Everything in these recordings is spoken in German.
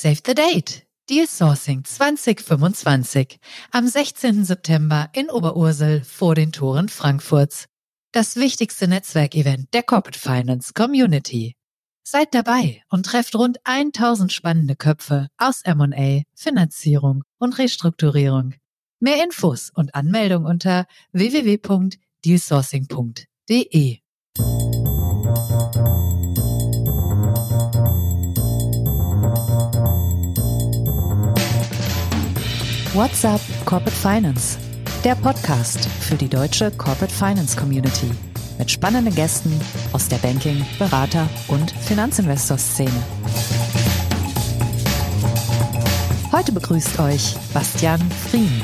Save the Date! Deal Sourcing 2025 am 16. September in Oberursel vor den Toren Frankfurts. Das wichtigste Netzwerkevent der Corporate Finance Community. Seid dabei und trefft rund 1000 spannende Köpfe aus M&A, Finanzierung und Restrukturierung. Mehr Infos und Anmeldung unter www.dealsourcing.de. What's up Corporate Finance? Der Podcast für die deutsche Corporate Finance Community mit spannenden Gästen aus der Banking-, Berater- und Finanzinvestor-Szene. Heute begrüßt euch Bastian Frien.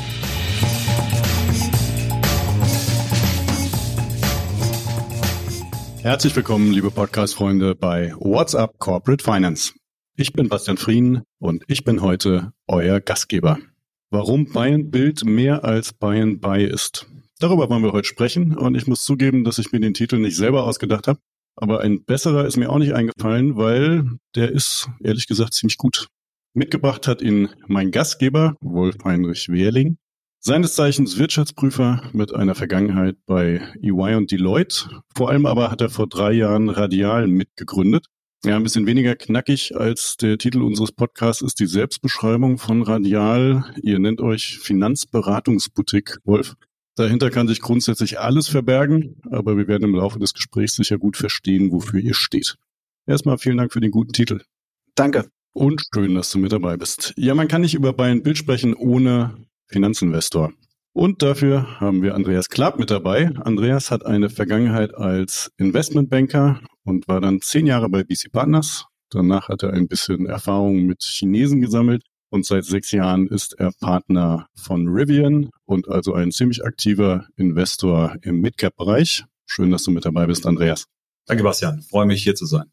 Herzlich willkommen, liebe Podcast-Freunde, bei What's up Corporate Finance. Ich bin Bastian Frien und ich bin heute euer Gastgeber. Warum Buy and Build mehr als Buy and Buy ist. Darüber wollen wir heute sprechen und ich muss zugeben, dass ich mir den Titel nicht selber ausgedacht habe. Aber ein besserer ist mir auch nicht eingefallen, weil der ist, ehrlich gesagt, ziemlich gut. Mitgebracht hat ihn mein Gastgeber, Wolf-Heinrich Wehrling, seines Zeichens Wirtschaftsprüfer mit einer Vergangenheit bei EY und Deloitte. Vor allem aber hat er vor 3 Jahren Radial mitgegründet. Ja, ein bisschen weniger knackig als der Titel unseres Podcasts ist die Selbstbeschreibung von Radial. Ihr nennt euch Finanzberatungsboutique, Wolf. Dahinter kann sich grundsätzlich alles verbergen, aber wir werden im Laufe des Gesprächs sicher gut verstehen, wofür ihr steht. Erstmal vielen Dank für den guten Titel. Danke. Und schön, dass du mit dabei bist. Ja, man kann nicht über Buy and Build sprechen ohne Finanzinvestor. Und dafür haben wir Andreas Klapp mit dabei. Andreas hat eine Vergangenheit als Investmentbanker und war dann 10 Jahre bei BC Partners. Danach hat er ein bisschen Erfahrung mit Chinesen gesammelt und seit 6 Jahren ist er Partner von Rivian und also ein ziemlich aktiver Investor im Midcap-Bereich. Schön, dass du mit dabei bist, Andreas. Danke, Bastian. Freue mich, hier zu sein.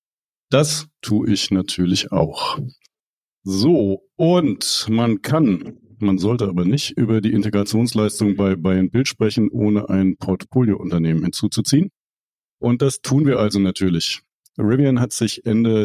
Das tue ich natürlich auch. So, und man sollte aber nicht über die Integrationsleistung bei Buy and Build sprechen, ohne ein Portfoliounternehmen hinzuzuziehen. Und das tun wir also natürlich. Rivian hat sich Ende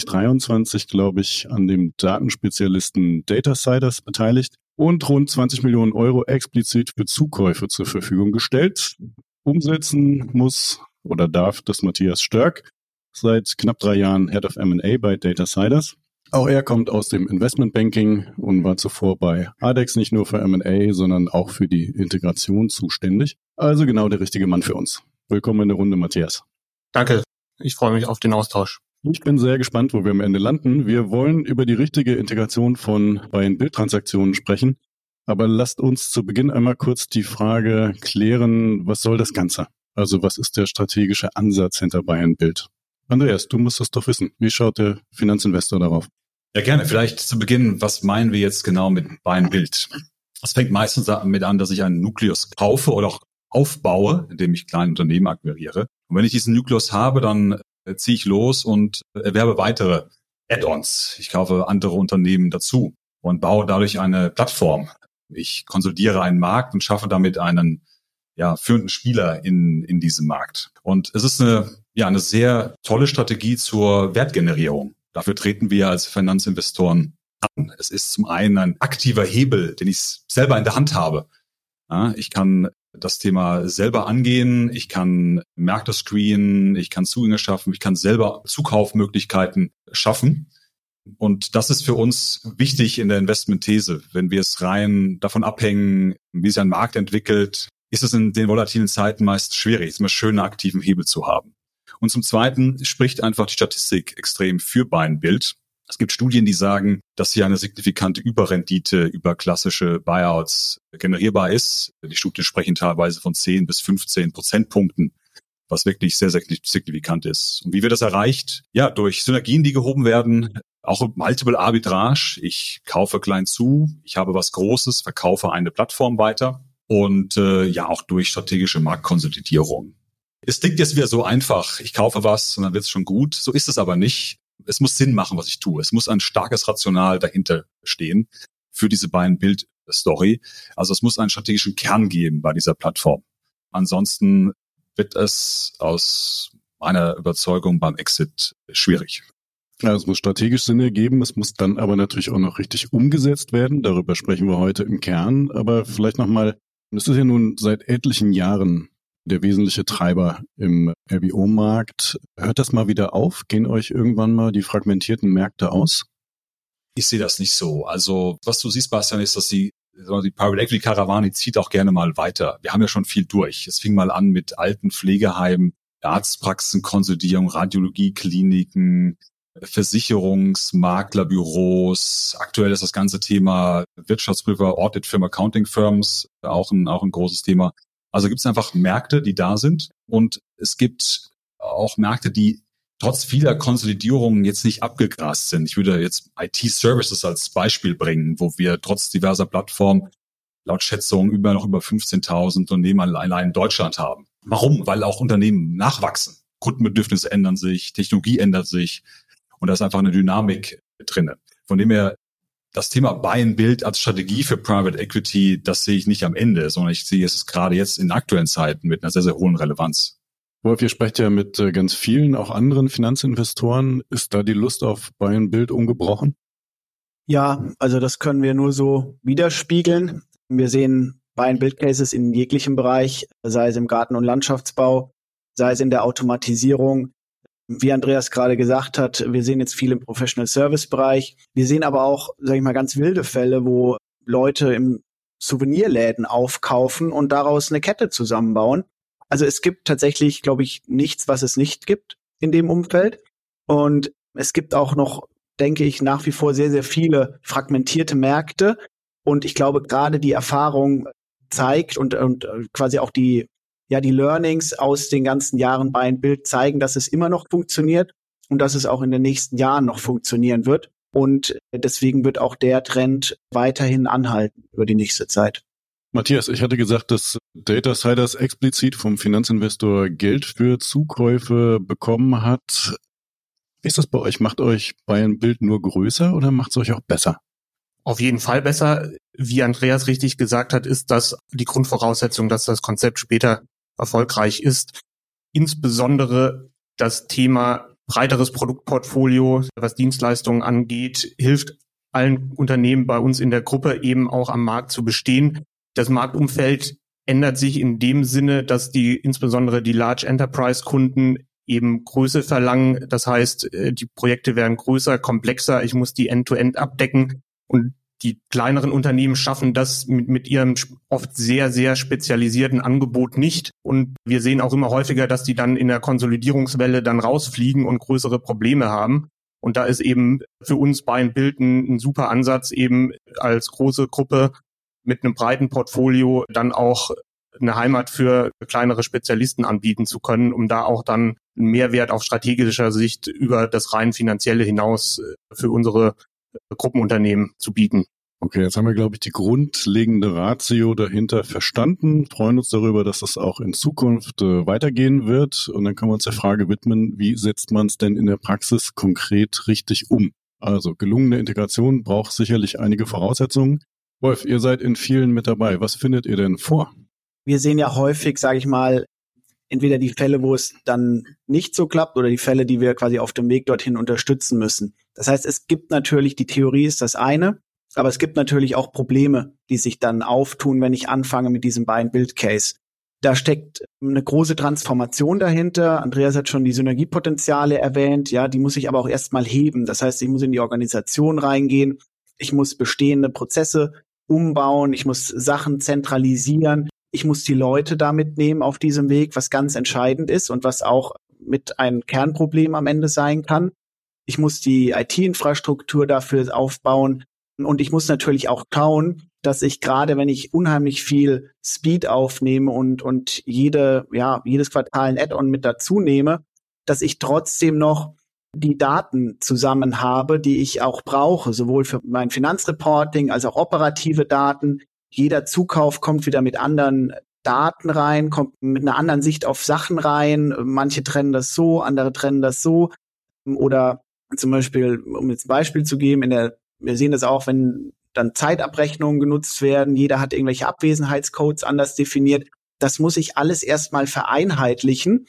2023, glaube ich, an dem Datenspezialisten Datasiders beteiligt und rund 20 Millionen Euro explizit für Zukäufe zur Verfügung gestellt. Umsetzen muss oder darf das Matthias Störk, seit knapp 3 Jahren Head of M&A bei Datasiders. Auch er kommt aus dem Investmentbanking und war zuvor bei ADEX nicht nur für M&A, sondern auch für die Integration zuständig. Also genau der richtige Mann für uns. Willkommen in der Runde, Matthias. Danke, ich freue mich auf den Austausch. Ich bin sehr gespannt, wo wir am Ende landen. Wir wollen über die richtige Integration von Buy-and-Build-Transaktionen sprechen. Aber lasst uns zu Beginn einmal kurz die Frage klären, was soll das Ganze? Also was ist der strategische Ansatz hinter Buy-and-Build? Andreas, du musst das doch wissen. Wie schaut der Finanzinvestor darauf? Ja, gerne. Vielleicht zu Beginn, was meinen wir jetzt genau mit Buy and Build? Das fängt meistens damit an, dass ich einen Nukleus kaufe oder auch aufbaue, indem ich kleine Unternehmen akquiriere. Und wenn ich diesen Nukleus habe, dann ziehe ich los und erwerbe weitere Add-ons. Ich kaufe andere Unternehmen dazu und baue dadurch eine Plattform. Ich konsolidiere einen Markt und schaffe damit einen führenden Spieler in diesem Markt. Und es ist eine sehr tolle Strategie zur Wertgenerierung. Dafür treten wir als Finanzinvestoren an. Es ist zum einen ein aktiver Hebel, den ich selber in der Hand habe. Ja, ich kann das Thema selber angehen, ich kann Märkte screenen, ich kann Zugänge schaffen, ich kann selber Zukaufmöglichkeiten schaffen. Und das ist für uns wichtig in der Investmentthese. Wenn wir es rein davon abhängen, wie sich ein Markt entwickelt, ist es in den volatilen Zeiten meist schwierig, es ist immer schön, einen aktiven Hebel zu haben. Und zum Zweiten spricht einfach die Statistik extrem für Buy and Build. Es gibt Studien, die sagen, dass hier eine signifikante Überrendite über klassische Buyouts generierbar ist. Die Studien sprechen teilweise von 10 bis 15 Prozentpunkten, was wirklich sehr, sehr signifikant ist. Und wie wird das erreicht? Ja, durch Synergien, die gehoben werden, auch Multiple Arbitrage. Ich kaufe klein zu, ich habe was Großes, verkaufe eine Plattform weiter und auch durch strategische Marktkonsolidierung. Es klingt jetzt wieder so einfach, ich kaufe was und dann wird es schon gut. So ist es aber nicht. Es muss Sinn machen, was ich tue. Es muss ein starkes Rational dahinter stehen für diese Buy-and-Build-Story. Also es muss einen strategischen Kern geben bei dieser Plattform. Ansonsten wird es aus meiner Überzeugung beim Exit schwierig. Ja, es muss strategisch Sinn ergeben, es muss dann aber natürlich auch noch richtig umgesetzt werden. Darüber sprechen wir heute im Kern. Aber vielleicht nochmal, das ist ja nun seit etlichen Jahren der wesentliche Treiber im RBO-Markt. Hört das mal wieder auf? Gehen euch irgendwann mal die fragmentierten Märkte aus? Ich sehe das nicht so. Also was du siehst, Bastian, ist, dass die Private Equity Karawane, die zieht auch gerne mal weiter. Wir haben ja schon viel durch. Es fing mal an mit alten Pflegeheimen, Arztpraxen, Konsolidierung, Radiologiekliniken, Versicherungsmaklerbüros. Aktuell ist das ganze Thema Wirtschaftsprüfer, Auditfirmen, Accounting Firms auch ein großes Thema. Also gibt es einfach Märkte, die da sind, und es gibt auch Märkte, die trotz vieler Konsolidierungen jetzt nicht abgegrast sind. Ich würde jetzt IT-Services als Beispiel bringen, wo wir trotz diverser Plattformen laut Schätzungen über 15.000 Unternehmen allein in Deutschland haben. Warum? Weil auch Unternehmen nachwachsen. Kundenbedürfnisse ändern sich, Technologie ändert sich und da ist einfach eine Dynamik drin. Von dem her, das Thema Buy and Build als Strategie für Private Equity, das sehe ich nicht am Ende, sondern ich sehe es gerade jetzt in aktuellen Zeiten mit einer sehr, sehr hohen Relevanz. Wolf, ihr sprecht ja mit ganz vielen, auch anderen Finanzinvestoren. Ist da die Lust auf Buy and Build ungebrochen? Ja, also das können wir nur so widerspiegeln. Wir sehen Buy and Build Cases in jeglichem Bereich, sei es im Garten- und Landschaftsbau, sei es in der Automatisierung. Wie Andreas gerade gesagt hat, wir sehen jetzt viel im Professional Service Bereich. Wir sehen aber auch, sage ich mal, ganz wilde Fälle, wo Leute im Souvenirläden aufkaufen und daraus eine Kette zusammenbauen. Also es gibt tatsächlich, glaube ich, nichts, was es nicht gibt in dem Umfeld. Und es gibt auch noch, denke ich, nach wie vor sehr, sehr viele fragmentierte Märkte. Und ich glaube, gerade die Erfahrung zeigt und quasi auch die Learnings aus den ganzen Jahren Buy and Build zeigen, dass es immer noch funktioniert und dass es auch in den nächsten Jahren noch funktionieren wird. Und deswegen wird auch der Trend weiterhin anhalten über die nächste Zeit. Matthias, ich hatte gesagt, dass Datasiders explizit vom Finanzinvestor Geld für Zukäufe bekommen hat. Wie ist das bei euch? Macht euch Buy and Build nur größer oder macht es euch auch besser? Auf jeden Fall besser. Wie Andreas richtig gesagt hat, ist das die Grundvoraussetzung, dass das Konzept später erfolgreich ist. Insbesondere das Thema breiteres Produktportfolio, was Dienstleistungen angeht, hilft allen Unternehmen bei uns in der Gruppe eben auch am Markt zu bestehen. Das Marktumfeld ändert sich in dem Sinne, dass insbesondere die Large Enterprise Kunden eben Größe verlangen. Das heißt, die Projekte werden größer, komplexer. Ich muss die End-to-End abdecken. Und die kleineren Unternehmen schaffen das mit ihrem oft sehr, sehr spezialisierten Angebot nicht. Und wir sehen auch immer häufiger, dass die dann in der Konsolidierungswelle dann rausfliegen und größere Probleme haben. Und da ist eben für uns Buy and Build ein super Ansatz, eben als große Gruppe mit einem breiten Portfolio dann auch eine Heimat für kleinere Spezialisten anbieten zu können, um da auch dann einen Mehrwert auf strategischer Sicht über das rein finanzielle hinaus für unsere Gruppenunternehmen zu bieten. Okay, jetzt haben wir, glaube ich, die grundlegende Ratio dahinter verstanden, freuen uns darüber, dass das auch in Zukunft weitergehen wird, und dann können wir uns der Frage widmen, wie setzt man es denn in der Praxis konkret richtig um? Also gelungene Integration braucht sicherlich einige Voraussetzungen. Wolf, ihr seid in vielen mit dabei. Was findet ihr denn vor? Wir sehen ja häufig, sage ich mal, entweder die Fälle, wo es dann nicht so klappt, oder die Fälle, die wir quasi auf dem Weg dorthin unterstützen müssen. Das heißt, es gibt natürlich, die Theorie ist das eine, aber es gibt natürlich auch Probleme, die sich dann auftun, wenn ich anfange mit diesem Buy-and-Build-Case. Da steckt eine große Transformation dahinter. Andreas hat schon die Synergiepotenziale erwähnt. Ja, die muss ich aber auch erstmal heben. Das heißt, ich muss in die Organisation reingehen. Ich muss bestehende Prozesse umbauen. Ich muss Sachen zentralisieren. Ich muss die Leute da mitnehmen auf diesem Weg, was ganz entscheidend ist und was auch mit einem Kernproblem am Ende sein kann. Ich muss die IT-Infrastruktur dafür aufbauen. Und ich muss natürlich auch schauen, dass ich gerade, wenn ich unheimlich viel Speed aufnehme und jedes Quartal ein Add-on mit dazu nehme, dass ich trotzdem noch die Daten zusammen habe, die ich auch brauche, sowohl für mein Finanzreporting als auch operative Daten. Jeder Zukauf kommt wieder mit anderen Daten rein, kommt mit einer anderen Sicht auf Sachen rein. Manche trennen das so, andere trennen das so. Oder zum Beispiel, um jetzt ein Beispiel zu geben, wir sehen das auch, wenn dann Zeitabrechnungen genutzt werden. Jeder hat irgendwelche Abwesenheitscodes anders definiert. Das muss ich alles erstmal vereinheitlichen,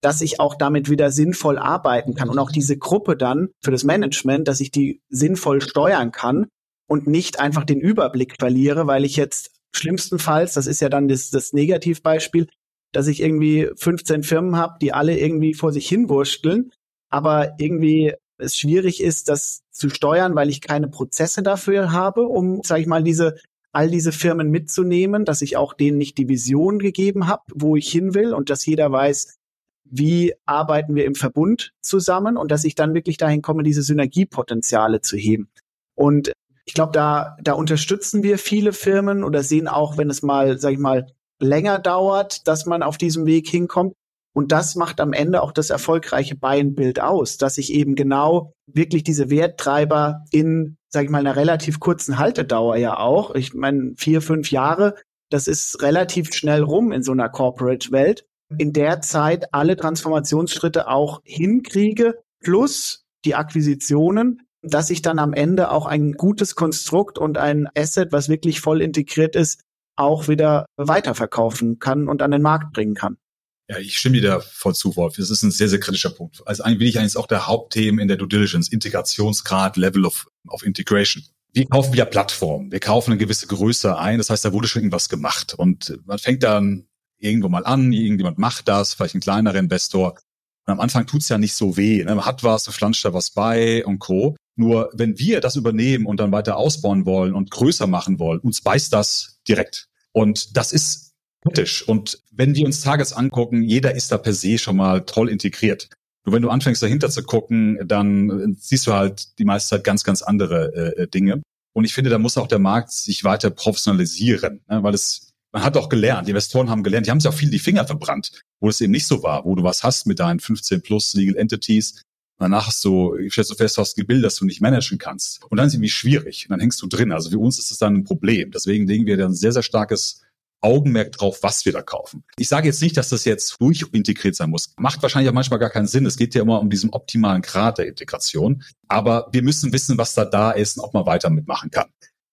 dass ich auch damit wieder sinnvoll arbeiten kann und auch diese Gruppe dann für das Management, dass ich die sinnvoll steuern kann und nicht einfach den Überblick verliere, weil ich jetzt schlimmstenfalls, das ist ja dann das Negativbeispiel, dass ich irgendwie 15 Firmen habe, die alle irgendwie vor sich hinwursteln, aber irgendwie es schwierig ist, das zu steuern, weil ich keine Prozesse dafür habe, um, sage ich mal, all diese Firmen mitzunehmen, dass ich auch denen nicht die Vision gegeben habe, wo ich hin will und dass jeder weiß, wie arbeiten wir im Verbund zusammen und dass ich dann wirklich dahin komme, diese Synergiepotenziale zu heben. Und ich glaube, da unterstützen wir viele Firmen oder sehen auch, wenn es mal, sag ich mal, länger dauert, dass man auf diesem Weg hinkommt. Und das macht am Ende auch das erfolgreiche Buy-and-Build aus, dass ich eben genau wirklich diese Werttreiber in, sag ich mal, einer relativ kurzen Haltedauer ja auch, ich meine 4-5 Jahre, das ist relativ schnell rum in so einer Corporate-Welt, in der Zeit alle Transformationsschritte auch hinkriege, plus die Akquisitionen, dass ich dann am Ende auch ein gutes Konstrukt und ein Asset, was wirklich voll integriert ist, auch wieder weiterverkaufen kann und an den Markt bringen kann. Ja, ich stimme dir da voll zu, Wolf. Das ist ein sehr, sehr kritischer Punkt. Also eigentlich auch der Hauptthemen in der Due Diligence, Integrationsgrad, Level of Integration. Wir kaufen wieder Plattformen. Wir kaufen eine gewisse Größe ein. Das heißt, da wurde schon irgendwas gemacht. Und man fängt dann irgendwo mal an, irgendjemand macht das, vielleicht ein kleinerer Investor. Und am Anfang tut's ja nicht so weh. Man hat was, du pflanzt da was bei und Co. Nur wenn wir das übernehmen und dann weiter ausbauen wollen und größer machen wollen, uns beißt das direkt. Und das ist kritisch. Und wenn wir uns Targets angucken, jeder ist da per se schon mal toll integriert. Nur wenn du anfängst dahinter zu gucken, dann siehst du halt die meiste Zeit ganz, ganz andere Dinge. Und ich finde, da muss auch der Markt sich weiter professionalisieren, ne? Weil man hat auch gelernt, die Investoren haben gelernt, die haben sich auch viel die Finger verbrannt, wo es eben nicht so war, wo du was hast mit deinen 15 plus Legal Entities. Danach stellst du fest, du hast ein Gebilde, das du nicht managen kannst. Und dann ist es irgendwie schwierig. Und dann hängst du drin. Also für uns ist es dann ein Problem. Deswegen legen wir dann sehr, sehr starkes Augenmerk drauf, was wir da kaufen. Ich sage jetzt nicht, dass das jetzt durchintegriert sein muss. Macht wahrscheinlich auch manchmal gar keinen Sinn. Es geht ja immer um diesen optimalen Grad der Integration. Aber wir müssen wissen, was da ist und ob man weiter mitmachen kann.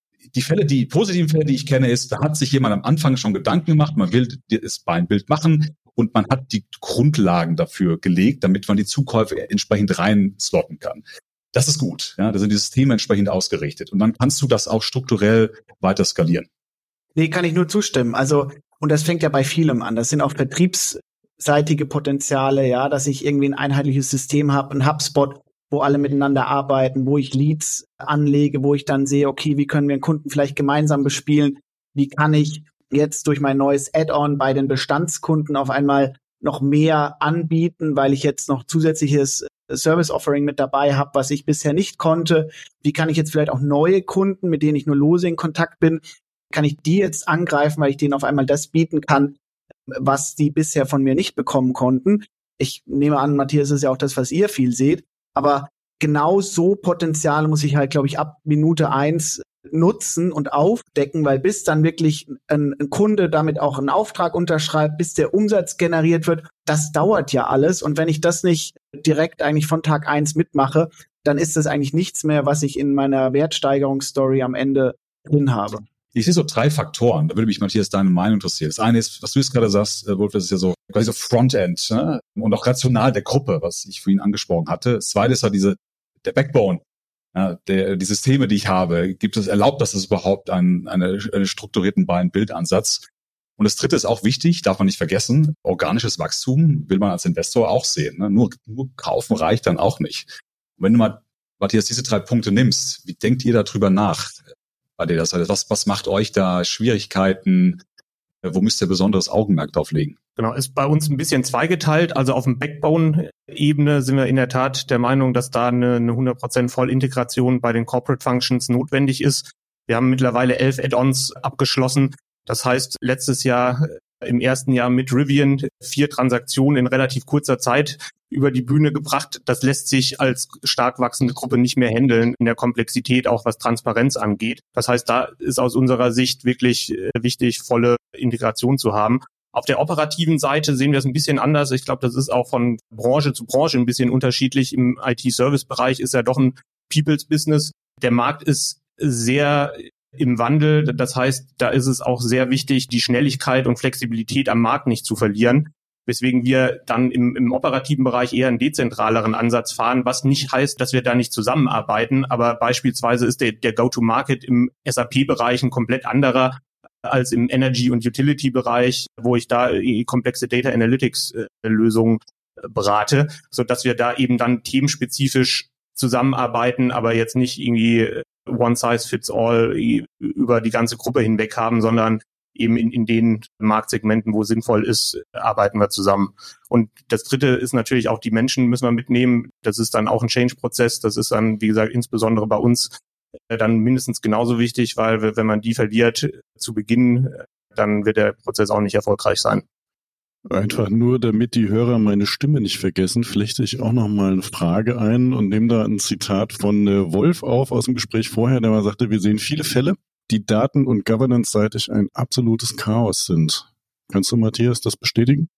Die positiven Fälle, die ich kenne, ist, da hat sich jemand am Anfang schon Gedanken gemacht, man will das Buy-and-Build machen und man hat die Grundlagen dafür gelegt, damit man die Zukäufe entsprechend rein slotten kann. Das ist gut. Ja, da sind die Systeme entsprechend ausgerichtet. Und dann kannst du das auch strukturell weiter skalieren. Nee, kann ich nur zustimmen. Also, und das fängt ja bei vielem an. Das sind auch vertriebsseitige Potenziale, ja, dass ich irgendwie ein einheitliches System habe, ein HubSpot, wo alle miteinander arbeiten, wo ich Leads anlege, wo ich dann sehe, okay, wie können wir einen Kunden vielleicht gemeinsam bespielen? Wie kann ich jetzt durch mein neues Add-on bei den Bestandskunden auf einmal noch mehr anbieten, weil ich jetzt noch zusätzliches Service-Offering mit dabei habe, was ich bisher nicht konnte? Wie kann ich jetzt vielleicht auch neue Kunden, mit denen ich nur lose in Kontakt bin, kann ich die jetzt angreifen, weil ich denen auf einmal das bieten kann, was die bisher von mir nicht bekommen konnten? Ich nehme an, Matthias, ist ja auch das, was ihr viel seht. Aber genau so Potenziale muss ich halt, glaube ich, ab Minute 1 nutzen und aufdecken, weil bis dann wirklich ein Kunde damit auch einen Auftrag unterschreibt, bis der Umsatz generiert wird, das dauert ja alles. Und wenn ich das nicht direkt eigentlich von Tag 1 mitmache, dann ist das eigentlich nichts mehr, was ich in meiner Wertsteigerungsstory am Ende drin habe. Ich sehe so 3 Faktoren, da würde mich, Matthias, deine Meinung interessieren. Das eine ist, was du jetzt gerade sagst, Wolf, das ist ja so quasi so Frontend, ne? Und auch rational der Gruppe, was ich vorhin angesprochen hatte. Das zweite ist halt der Backbone, ja, die Systeme, die ich habe. Erlaubt das überhaupt einen strukturierten Buy-and-Build-Ansatz? Und das dritte ist auch wichtig, darf man nicht vergessen, organisches Wachstum will man als Investor auch sehen. Ne? Nur kaufen reicht dann auch nicht. Und wenn du mal, Matthias, diese 3 Punkte nimmst, wie denkt ihr darüber nach? Bei dir das, was macht euch da Schwierigkeiten? Wo müsst ihr besonderes Augenmerk drauf legen? Genau, ist bei uns ein bisschen zweigeteilt. Also auf dem Backbone-Ebene sind wir in der Tat der Meinung, dass da eine 100% Vollintegration bei den Corporate Functions notwendig ist. Wir haben mittlerweile 11 Add-ons abgeschlossen. Das heißt, letztes Jahr, im ersten Jahr mit Rivian, 4 Transaktionen in relativ kurzer Zeit über die Bühne gebracht. Das lässt sich als stark wachsende Gruppe nicht mehr handeln in der Komplexität, auch was Transparenz angeht. Das heißt, da ist aus unserer Sicht wirklich wichtig, volle Integration zu haben. Auf der operativen Seite sehen wir es ein bisschen anders. Ich glaube, das ist auch von Branche zu Branche ein bisschen unterschiedlich. Im IT-Service-Bereich ist ja doch ein People's Business. Der Markt ist sehr im Wandel. Das heißt, da ist es auch sehr wichtig, die Schnelligkeit und Flexibilität am Markt nicht zu verlieren. weswegen wir dann im operativen Bereich eher einen dezentraleren Ansatz fahren, was nicht heißt, dass wir da nicht zusammenarbeiten, aber beispielsweise ist der Go-to-Market im SAP-Bereich ein komplett anderer als im Energy- und Utility-Bereich, wo ich da komplexe Data Analytics-Lösungen berate, so dass wir da eben dann themenspezifisch zusammenarbeiten, aber jetzt nicht irgendwie one size fits all über die ganze Gruppe hinweg haben, sondern eben in den Marktsegmenten, wo es sinnvoll ist, arbeiten wir zusammen. Und das Dritte ist natürlich auch, die Menschen müssen wir mitnehmen. Das ist dann auch ein Change-Prozess. Das ist dann, wie gesagt, insbesondere bei uns dann mindestens genauso wichtig, weil wenn man die verliert zu Beginn, dann wird der Prozess auch nicht erfolgreich sein. Einfach nur, damit die Hörer meine Stimme nicht vergessen, flechte ich auch noch mal eine Frage ein und nehme da ein Zitat von Wolf auf aus dem Gespräch vorher, der mal sagte, wir sehen viele Fälle, die daten- und governance-seitig ein absolutes Chaos sind. Kannst du, Matthias, das bestätigen?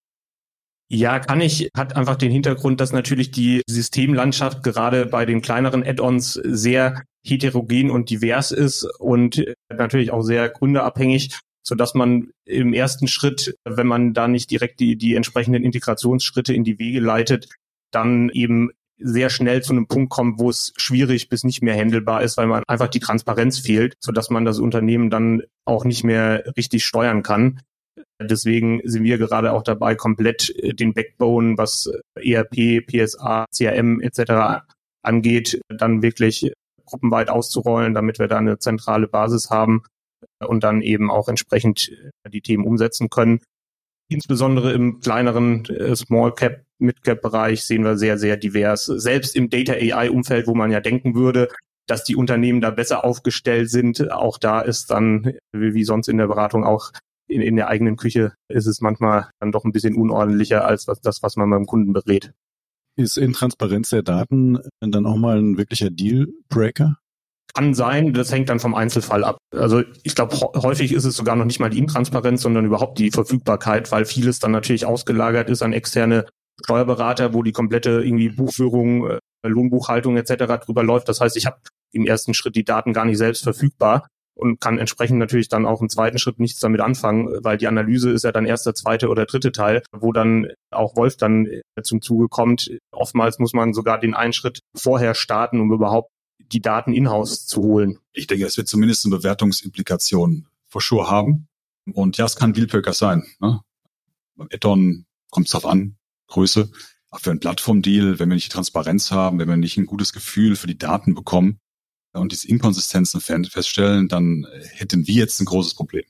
Ja, kann ich. Hat einfach den Hintergrund, dass natürlich die Systemlandschaft gerade bei den kleineren Add-ons sehr heterogen und divers ist und natürlich auch sehr gründerabhängig, sodass man im ersten Schritt, wenn man da nicht direkt die entsprechenden Integrationsschritte in die Wege leitet, dann eben sehr schnell zu einem Punkt kommt, wo es schwierig bis nicht mehr handelbar ist, weil man einfach die Transparenz fehlt, sodass man das Unternehmen dann auch nicht mehr richtig steuern kann. Deswegen sind wir gerade auch dabei, komplett den Backbone, was ERP, PSA, CRM etc. angeht, dann wirklich gruppenweit auszurollen, damit wir da eine zentrale Basis haben und dann eben auch entsprechend die Themen umsetzen können. Insbesondere im kleineren Small Cap, Mid Cap Bereich sehen wir sehr, sehr divers. Selbst im Data AI Umfeld, wo man ja denken würde, dass die Unternehmen da besser aufgestellt sind, auch da ist dann, wie sonst in der Beratung auch in der eigenen Küche, ist es manchmal dann doch ein bisschen unordentlicher als was man beim Kunden berät. Ist Intransparenz der Daten dann auch mal ein wirklicher Dealbreaker? Kann sein, das hängt dann vom Einzelfall ab. Also ich glaube, häufig ist es sogar noch nicht mal die Intransparenz, sondern überhaupt die Verfügbarkeit, weil vieles dann natürlich ausgelagert ist an externe Steuerberater, wo die komplette irgendwie Buchführung, Lohnbuchhaltung etc. drüber läuft. Das heißt, ich habe im ersten Schritt die Daten gar nicht selbst verfügbar und kann entsprechend natürlich dann auch im zweiten Schritt nichts damit anfangen, weil die Analyse ist ja dann erst der zweite oder dritte Teil, wo dann auch Wolf dann zum Zuge kommt. Oftmals muss man sogar den einen Schritt vorher starten, um überhaupt die Daten in-house zu holen. Ich denke, es wird zumindest eine Bewertungsimplikation for sure haben. Und ja, es kann Dealbreaker sein. Ne? Beim Add-on kommt es drauf an, Größe. Auch für einen Plattform-Deal, wenn wir nicht die Transparenz haben, wenn wir nicht ein gutes Gefühl für die Daten bekommen und diese Inkonsistenzen feststellen, dann hätten wir jetzt ein großes Problem.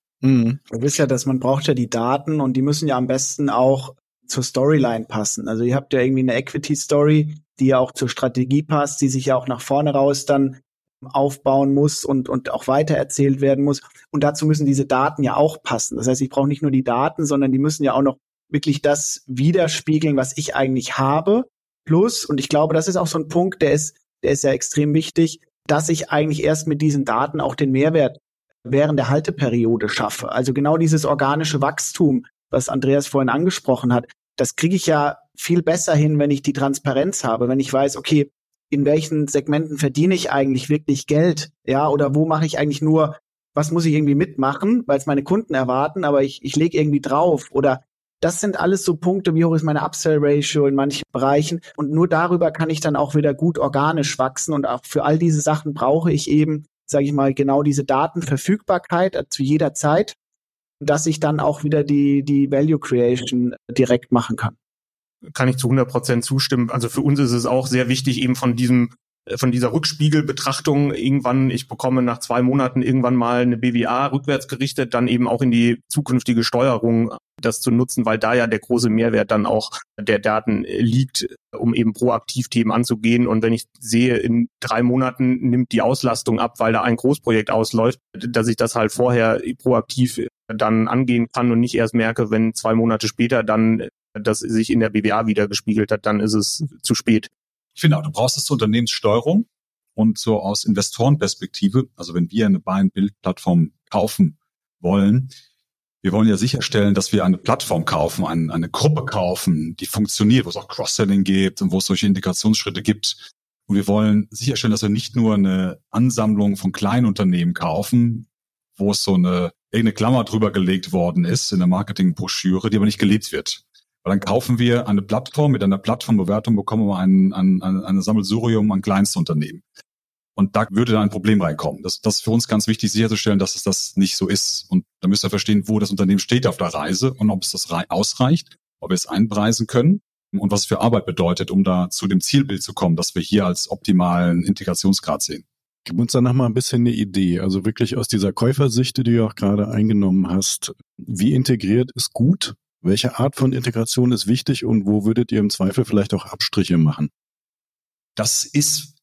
Du wisst ja, dass man braucht ja die Daten und die müssen ja am besten auch zur Storyline passen. Also ihr habt ja irgendwie eine Equity-Story, die ja auch zur Strategie passt, die sich ja auch nach vorne raus dann aufbauen muss und auch weitererzählt werden muss. Und dazu müssen diese Daten ja auch passen. Das heißt, ich brauche nicht nur die Daten, sondern die müssen ja auch noch wirklich das widerspiegeln, was ich eigentlich habe. Plus, und ich glaube, das ist auch so ein Punkt, der ist ja extrem wichtig, dass ich eigentlich erst mit diesen Daten auch den Mehrwert während der Halteperiode schaffe. Also genau dieses organische Wachstum, was Andreas vorhin angesprochen hat, das kriege ich ja viel besser hin, wenn ich die Transparenz habe, wenn ich weiß, okay, in welchen Segmenten verdiene ich eigentlich wirklich Geld, ja, oder wo mache ich eigentlich nur, was muss ich irgendwie mitmachen, weil es meine Kunden erwarten, aber ich lege irgendwie drauf, oder das sind alles so Punkte, wie hoch ist meine Upsell-Ratio in manchen Bereichen, und nur darüber kann ich dann auch wieder gut organisch wachsen, und auch für all diese Sachen brauche ich eben, sage ich mal, genau diese Datenverfügbarkeit zu jeder Zeit, dass ich dann auch wieder die Value Creation direkt machen kann. Kann ich zu 100% zustimmen. Also für uns ist es auch sehr wichtig, eben von dieser Rückspiegelbetrachtung irgendwann, ich bekomme nach 2 Monaten irgendwann mal eine BWA rückwärts gerichtet, dann eben auch in die zukünftige Steuerung das zu nutzen, weil da ja der große Mehrwert dann auch der Daten liegt, um eben proaktiv Themen anzugehen. Und wenn ich sehe, in 3 Monaten nimmt die Auslastung ab, weil da ein Großprojekt ausläuft, dass ich das halt vorher proaktiv dann angehen kann und nicht erst merke, wenn 2 Monate später dann das sich in der BWA wieder gespiegelt hat, dann ist es zu spät. Ich finde auch, du brauchst es zur Unternehmenssteuerung und so aus Investorenperspektive, also wenn wir eine Buy-and-Build-Plattform kaufen wollen, wir wollen ja sicherstellen, dass wir eine Plattform kaufen, eine Gruppe kaufen, die funktioniert, wo es auch Cross-Selling gibt und wo es solche Integrationsschritte gibt. Und wir wollen sicherstellen, dass wir nicht nur eine Ansammlung von Kleinunternehmen kaufen, wo es so eine Klammer drüber gelegt worden ist in der Marketingbroschüre, die aber nicht gelebt wird. Weil dann kaufen wir eine Plattform, mit einer Plattformbewertung bekommen wir ein Sammelsurium an Kleinstunternehmen. Und da würde dann ein Problem reinkommen. Das ist für uns ganz wichtig sicherzustellen, dass es das nicht so ist. Und da müsst ihr verstehen, wo das Unternehmen steht auf der Reise und ob es das ausreicht, ob wir es einpreisen können und was es für Arbeit bedeutet, um da zu dem Zielbild zu kommen, das wir hier als optimalen Integrationsgrad sehen. Gib uns da noch mal ein bisschen eine Idee, also wirklich aus dieser Käufersicht, die du ja auch gerade eingenommen hast. Wie integriert ist gut? Welche Art von Integration ist wichtig und wo würdet ihr im Zweifel vielleicht auch Abstriche machen? Das ist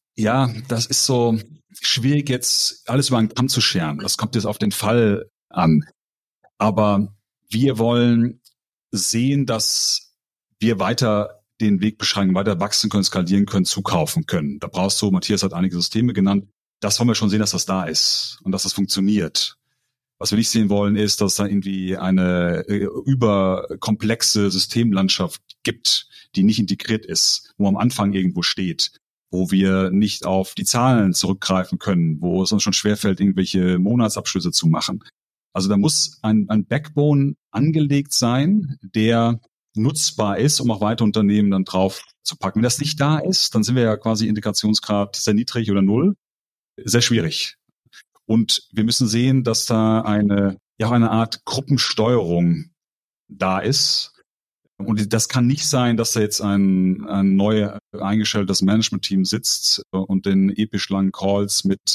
so schwierig jetzt alles über einen Kamm zu scheren. Das kommt jetzt auf den Fall an. Aber wir wollen sehen, dass wir weiter den Weg beschreiten, weiter wachsen können, skalieren können, zukaufen können. Da brauchst du, Matthias hat einige Systeme genannt, das wollen wir schon sehen, dass das da ist und dass das funktioniert. Was wir nicht sehen wollen, ist, dass da irgendwie eine überkomplexe Systemlandschaft gibt, die nicht integriert ist, wo am Anfang irgendwo steht, wo wir nicht auf die Zahlen zurückgreifen können, wo es uns schon schwerfällt, irgendwelche Monatsabschlüsse zu machen. Also da muss ein Backbone angelegt sein, der nutzbar ist, um auch weitere Unternehmen dann drauf zu packen. Wenn das nicht da ist, dann sind wir ja quasi Integrationsgrad sehr niedrig oder null. Sehr schwierig. Und wir müssen sehen, dass da eine Art Gruppensteuerung da ist. Und das kann nicht sein, dass da jetzt ein neu eingestelltes Management-Team sitzt und in episch langen Calls mit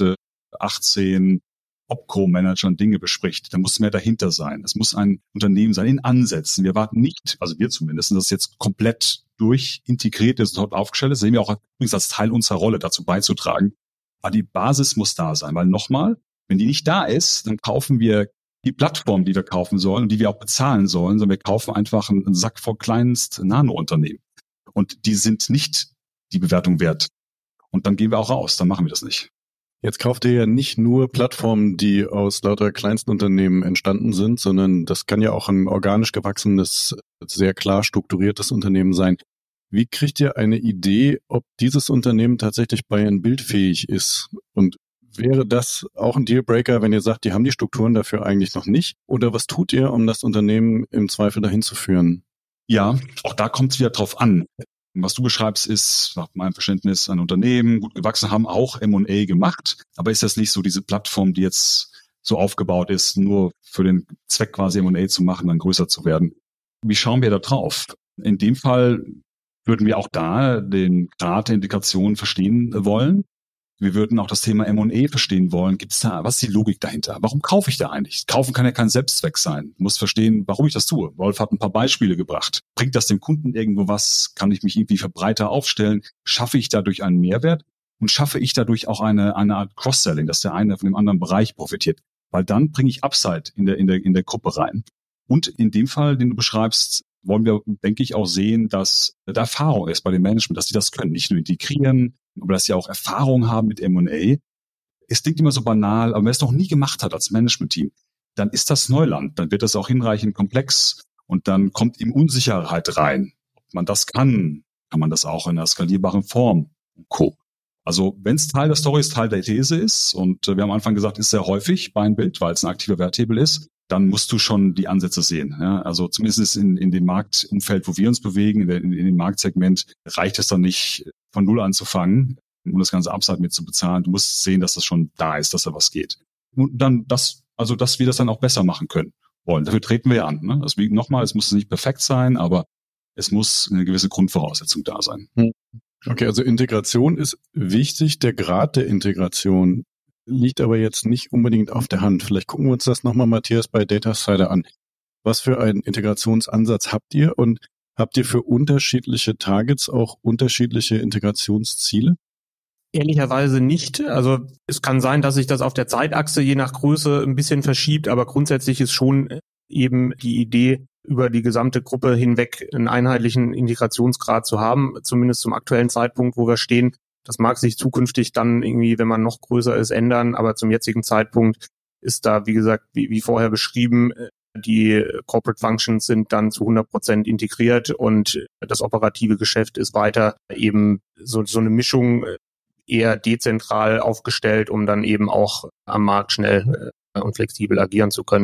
18 Opco-Managern Dinge bespricht. Da muss mehr dahinter sein. Es muss ein Unternehmen sein in Ansätzen. Wir warten nicht, also wir zumindest, dass es jetzt komplett durchintegriert ist und dort aufgestellt ist. Das sehen wir auch übrigens als Teil unserer Rolle, dazu beizutragen. Aber die Basis muss da sein, weil nochmal, wenn die nicht da ist, dann kaufen wir die Plattform, die wir kaufen sollen und die wir auch bezahlen sollen, sondern wir kaufen einfach einen Sack voll kleinst Nano-Unternehmen. Und die sind nicht die Bewertung wert. Und dann gehen wir auch raus, dann machen wir das nicht. Jetzt kauft ihr ja nicht nur Plattformen, die aus lauter Kleinstunternehmen entstanden sind, sondern das kann ja auch ein organisch gewachsenes, sehr klar strukturiertes Unternehmen sein. Wie kriegt ihr eine Idee, ob dieses Unternehmen tatsächlich Buy-and-Build fähig ist? Und wäre das auch ein Dealbreaker, wenn ihr sagt, die haben die Strukturen dafür eigentlich noch nicht? Oder was tut ihr, um das Unternehmen im Zweifel dahin zu führen? Ja, auch da kommt es wieder drauf an. Was du beschreibst, ist nach meinem Verständnis ein Unternehmen, gut gewachsen, haben auch M&A gemacht. Aber ist das nicht so diese Plattform, die jetzt so aufgebaut ist, nur für den Zweck quasi M&A zu machen, dann größer zu werden? Wie schauen wir da drauf? In dem Fall würden wir auch da den Grad der Integration verstehen wollen. Wir würden auch das Thema M&A verstehen wollen. Was ist die Logik dahinter? Warum kaufe ich da eigentlich? Kaufen kann ja kein Selbstzweck sein. Ich muss verstehen, warum ich das tue. Wolf hat ein paar Beispiele gebracht. Bringt das dem Kunden irgendwo was? Kann ich mich irgendwie breiter aufstellen? Schaffe ich dadurch einen Mehrwert? Und schaffe ich dadurch auch eine Art Cross-Selling, dass der eine von dem anderen Bereich profitiert? Weil dann bringe ich Upside in der Gruppe rein. Und in dem Fall, den du beschreibst, wollen wir, denke ich, auch sehen, dass da Erfahrung ist bei dem Management, dass sie das können. Nicht nur integrieren, aber dass sie auch Erfahrung haben mit M&A. Es klingt immer so banal, aber wer es noch nie gemacht hat als Management-Team, dann ist das Neuland. Dann wird das auch hinreichend komplex und dann kommt ihm Unsicherheit rein. Ob man das kann man das auch in einer skalierbaren Form und Co. Also wenn es Teil der Story ist, Teil der These ist und wir haben am Anfang gesagt, ist sehr häufig Buy-and-Build, weil es ein aktiver Werthebel ist, dann musst du schon die Ansätze sehen. Ja? Also zumindest in dem Marktumfeld, wo wir uns bewegen, in dem Marktsegment, reicht es dann nicht, von Null anzufangen, um das ganze Upside mit zu bezahlen. Du musst sehen, dass das schon da ist, dass da was geht. Und dann dass wir das dann auch besser machen können wollen. Dafür treten wir ja an. Ne? Also nochmal, es muss nicht perfekt sein, aber es muss eine gewisse Grundvoraussetzung da sein. Okay, also Integration ist wichtig. Der Grad der Integration liegt aber jetzt nicht unbedingt auf der Hand. Vielleicht gucken wir uns das nochmal, Matthias, bei Datasider an. Was für einen Integrationsansatz habt ihr und habt ihr für unterschiedliche Targets auch unterschiedliche Integrationsziele? Ehrlicherweise nicht. Also es kann sein, dass sich das auf der Zeitachse je nach Größe ein bisschen verschiebt, aber grundsätzlich ist schon eben die Idee, über die gesamte Gruppe hinweg einen einheitlichen Integrationsgrad zu haben, zumindest zum aktuellen Zeitpunkt, wo wir stehen. Das mag sich zukünftig dann irgendwie, wenn man noch größer ist, ändern, aber zum jetzigen Zeitpunkt ist da, wie gesagt, wie vorher beschrieben, die Corporate Functions sind dann zu 100% integriert und das operative Geschäft ist weiter eben so eine Mischung eher dezentral aufgestellt, um dann eben auch am Markt schnell und flexibel agieren zu können.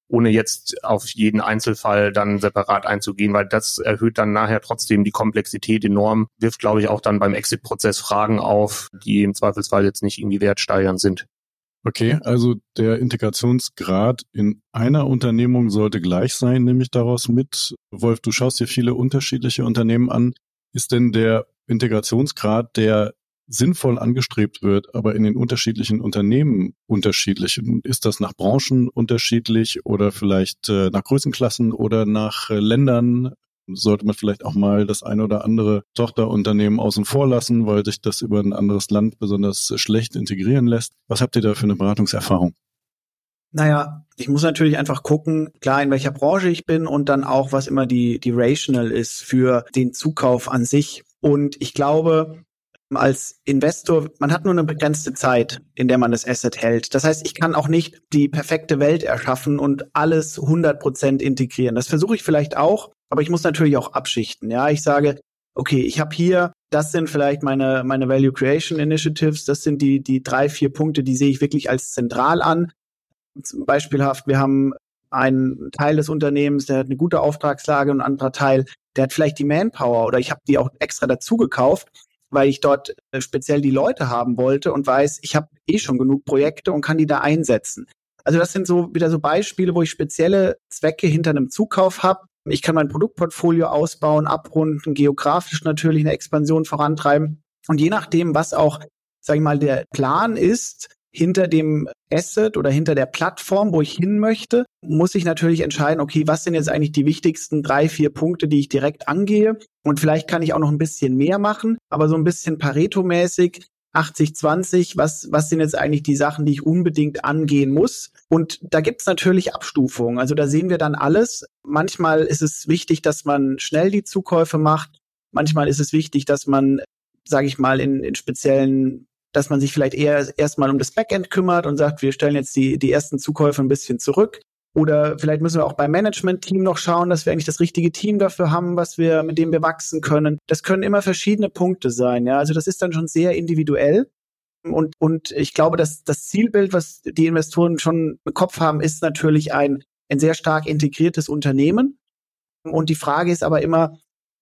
ohne jetzt auf jeden Einzelfall dann separat einzugehen, weil das erhöht dann nachher trotzdem die Komplexität enorm, wirft, glaube ich, auch dann beim Exit-Prozess Fragen auf, die im Zweifelsfall jetzt nicht irgendwie wertsteigernd sind. Okay, also der Integrationsgrad in einer Unternehmung sollte gleich sein, nehme ich daraus mit. Wolf, du schaust dir viele unterschiedliche Unternehmen an. Ist denn der Integrationsgrad, der sinnvoll angestrebt wird, aber in den unterschiedlichen Unternehmen unterschiedlich? Ist das nach Branchen unterschiedlich oder vielleicht nach Größenklassen oder nach Ländern? Sollte man vielleicht auch mal das eine oder andere Tochterunternehmen außen vor lassen, weil sich das über ein anderes Land besonders schlecht integrieren lässt? Was habt ihr da für eine Beratungserfahrung? Naja, ich muss natürlich einfach gucken, klar, in welcher Branche ich bin und dann auch, was immer die Rational ist für den Zukauf an sich. Und ich glaube, als Investor, man hat nur eine begrenzte Zeit, in der man das Asset hält. Das heißt, ich kann auch nicht die perfekte Welt erschaffen und alles 100% integrieren. Das versuche ich vielleicht auch, aber ich muss natürlich auch abschichten. Ja, ich sage, okay, ich habe hier, das sind vielleicht meine Value Creation Initiatives, das sind die 3-4 Punkte, die sehe ich wirklich als zentral an. Beispielhaft, wir haben einen Teil des Unternehmens, der hat eine gute Auftragslage und ein anderer Teil, der hat vielleicht die Manpower oder ich habe die auch extra dazu gekauft, weil ich dort speziell die Leute haben wollte und weiß, ich habe schon genug Projekte und kann die da einsetzen. Also das sind so wieder so Beispiele, wo ich spezielle Zwecke hinter einem Zukauf habe. Ich kann mein Produktportfolio ausbauen, abrunden, geografisch natürlich eine Expansion vorantreiben. Und je nachdem, was auch, sage ich mal, der Plan ist, hinter dem Asset oder hinter der Plattform, wo ich hin möchte, muss ich natürlich entscheiden, okay, was sind jetzt eigentlich die wichtigsten 3-4 Punkte, die ich direkt angehe? Und vielleicht kann ich auch noch ein bisschen mehr machen, aber so ein bisschen Pareto-mäßig, 80-20, was sind jetzt eigentlich die Sachen, die ich unbedingt angehen muss? Und da gibt's natürlich Abstufungen. Also da sehen wir dann alles. Manchmal ist es wichtig, dass man schnell die Zukäufe macht. Manchmal ist es wichtig, dass man, sage ich mal, in speziellen, dass man sich vielleicht eher erstmal um das Backend kümmert und sagt, wir stellen jetzt die ersten Zukäufe ein bisschen zurück. Oder vielleicht müssen wir auch beim Management-Team noch schauen, dass wir eigentlich das richtige Team dafür haben, mit dem wir wachsen können. Das können immer verschiedene Punkte sein. Ja, also das ist dann schon sehr individuell. Und ich glaube, dass das Zielbild, was die Investoren schon im Kopf haben, ist natürlich ein sehr stark integriertes Unternehmen. Und die Frage ist aber immer,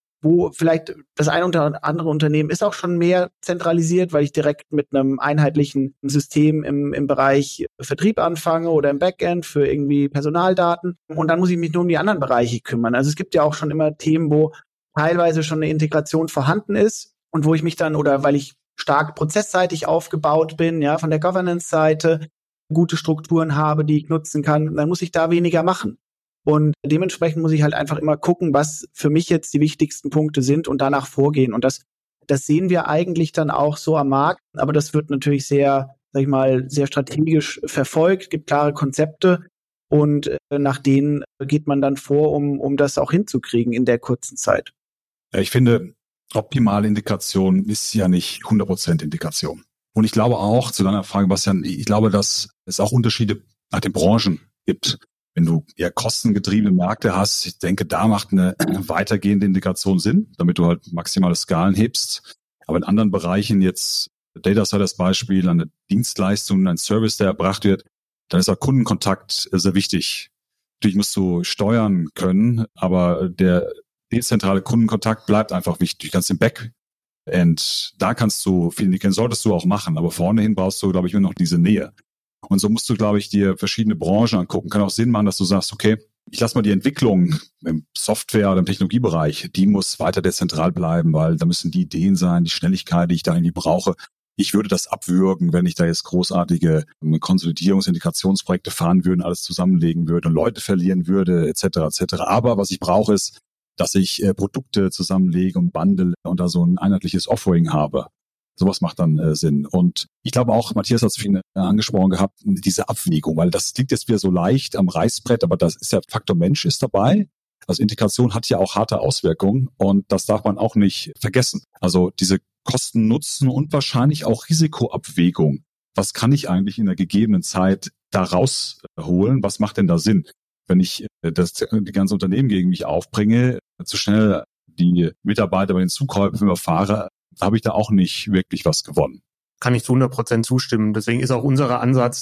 wo vielleicht das eine oder andere Unternehmen ist auch schon mehr zentralisiert, weil ich direkt mit einem einheitlichen System im Bereich Vertrieb anfange oder im Backend für irgendwie Personaldaten. Und dann muss ich mich nur um die anderen Bereiche kümmern. Also es gibt ja auch schon immer Themen, wo teilweise schon eine Integration vorhanden ist und wo ich mich dann, oder weil ich stark prozessseitig aufgebaut bin, ja, von der Governance-Seite, gute Strukturen habe, die ich nutzen kann, dann muss ich da weniger machen. Und dementsprechend muss ich halt einfach immer gucken, was für mich jetzt die wichtigsten Punkte sind und danach vorgehen. Und das sehen wir eigentlich dann auch so am Markt. Aber das wird natürlich sehr, sag ich mal, sehr strategisch verfolgt, gibt klare Konzepte. Und nach denen geht man dann vor, um das auch hinzukriegen in der kurzen Zeit. Ja, ich finde, optimale Integration ist ja nicht 100% Integration. Und ich glaube auch, zu deiner Frage, Bastian, ich glaube, dass es auch Unterschiede nach den Branchen gibt. Wenn du eher kostengetriebene Märkte hast, ich denke, da macht eine weitergehende Integration Sinn, damit du halt maximale Skalen hebst. Aber in anderen Bereichen, jetzt Data Science als Beispiel, eine Dienstleistung, ein Service, der erbracht wird, dann ist auch Kundenkontakt sehr wichtig. Natürlich musst du steuern können, aber der dezentrale Kundenkontakt bleibt einfach wichtig. Du kannst im Backend, da kannst du viel integrieren, solltest du auch machen, aber vorne hin brauchst du, glaube ich, nur noch diese Nähe. Und so musst du, glaube ich, dir verschiedene Branchen angucken. Kann auch Sinn machen, dass du sagst, okay, ich lasse mal die Entwicklung im Software- oder im Technologiebereich, die muss weiter dezentral bleiben, weil da müssen die Ideen sein, die Schnelligkeit, die ich da irgendwie brauche. Ich würde das abwürgen, wenn ich da jetzt großartige Konsolidierungs-, Integrationsprojekte fahren würde, alles zusammenlegen würde und Leute verlieren würde, etc. etc. Aber was ich brauche, ist, dass ich Produkte zusammenlege und bundle und da so ein einheitliches Offering habe. Sowas macht dann Sinn. Und ich glaube auch, Matthias hat es viel angesprochen gehabt, diese Abwägung, weil das klingt jetzt wieder so leicht am Reißbrett, aber das ist ja Faktor Mensch ist dabei. Also Integration hat ja auch harte Auswirkungen und das darf man auch nicht vergessen. Also diese Kosten, Nutzen und wahrscheinlich auch Risikoabwägung. Was kann ich eigentlich in der gegebenen Zeit da rausholen? Was macht denn da Sinn? Wenn ich die ganze Unternehmen gegen mich aufbringe, zu schnell die Mitarbeiter bei den Zukäufen überfahre, habe ich da auch nicht wirklich was gewonnen. Kann ich zu 100% zustimmen. Deswegen ist auch unser Ansatz,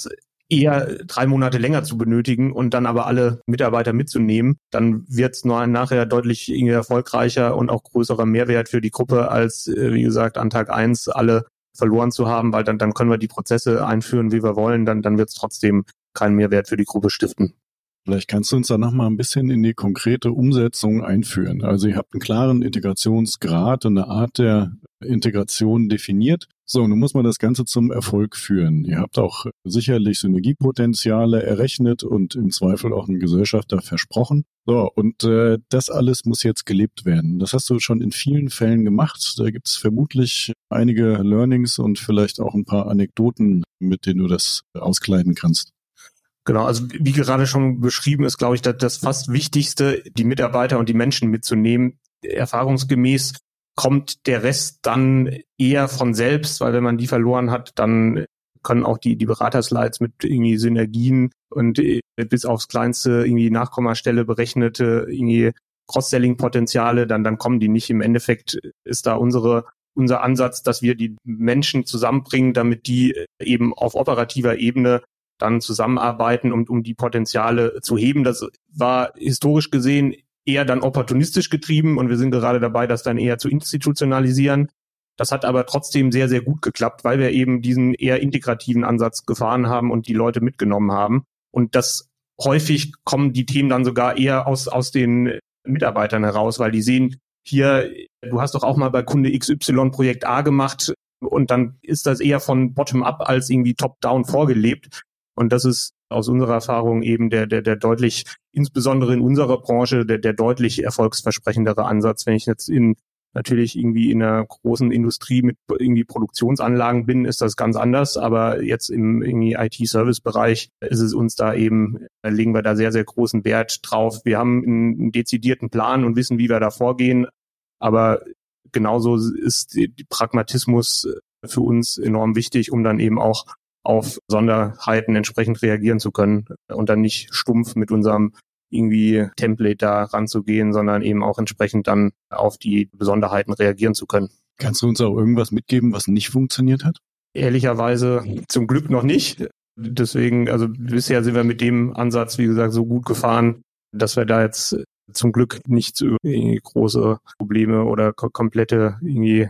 eher 3 Monate länger zu benötigen und dann aber alle Mitarbeiter mitzunehmen, dann wird es nachher deutlich erfolgreicher und auch größerer Mehrwert für die Gruppe, als, wie gesagt, an Tag 1 alle verloren zu haben, weil dann können wir die Prozesse einführen, wie wir wollen, dann wird es trotzdem keinen Mehrwert für die Gruppe stiften. Vielleicht kannst du uns da noch mal ein bisschen in die konkrete Umsetzung einführen. Also ihr habt einen klaren Integrationsgrad und eine Art der Integration definiert. So, nun muss man das Ganze zum Erfolg führen. Ihr habt auch sicherlich Synergiepotenziale errechnet und im Zweifel auch einem Gesellschafter versprochen. So, und das alles muss jetzt gelebt werden. Das hast du schon in vielen Fällen gemacht. Da gibt es vermutlich einige Learnings und vielleicht auch ein paar Anekdoten, mit denen du das auskleiden kannst. Genau, also wie gerade schon beschrieben ist, glaube ich, das fast Wichtigste, die Mitarbeiter und die Menschen mitzunehmen. Erfahrungsgemäß kommt der Rest dann eher von selbst, weil wenn man die verloren hat, dann können auch die Beraterslides mit irgendwie Synergien und bis aufs kleinste irgendwie Nachkommastelle berechnete irgendwie Cross-Selling-Potenziale, dann kommen die nicht. Im Endeffekt ist da unser Ansatz, dass wir die Menschen zusammenbringen, damit die eben auf operativer Ebene dann zusammenarbeiten, um die Potenziale zu heben. Das war historisch gesehen eher dann opportunistisch getrieben und wir sind gerade dabei, das dann eher zu institutionalisieren. Das hat aber trotzdem sehr, sehr gut geklappt, weil wir eben diesen eher integrativen Ansatz gefahren haben und die Leute mitgenommen haben. Und das häufig kommen die Themen dann sogar eher aus den Mitarbeitern heraus, weil die sehen, hier, du hast doch auch mal bei Kunde XY Projekt A gemacht und dann ist das eher von bottom-up als irgendwie top-down vorgelebt. Und das ist aus unserer Erfahrung eben der deutlich, insbesondere in unserer Branche, der deutlich erfolgsversprechendere Ansatz. Wenn ich jetzt natürlich irgendwie in einer großen Industrie mit irgendwie Produktionsanlagen bin, ist das ganz anders. Aber jetzt im irgendwie IT-Service-Bereich ist es uns da eben, legen wir da sehr, sehr großen Wert drauf. Wir haben einen dezidierten Plan und wissen, wie wir da vorgehen. Aber genauso ist die Pragmatismus für uns enorm wichtig, um dann eben auch auf Sonderheiten entsprechend reagieren zu können und dann nicht stumpf mit unserem irgendwie Template da ranzugehen, sondern eben auch entsprechend dann auf die Besonderheiten reagieren zu können. Kannst du uns auch irgendwas mitgeben, was nicht funktioniert hat? Ehrlicherweise zum Glück noch nicht. Deswegen, also bisher sind wir mit dem Ansatz, wie gesagt, so gut gefahren, dass wir da jetzt zum Glück nicht irgendwie große Probleme oder komplette irgendwie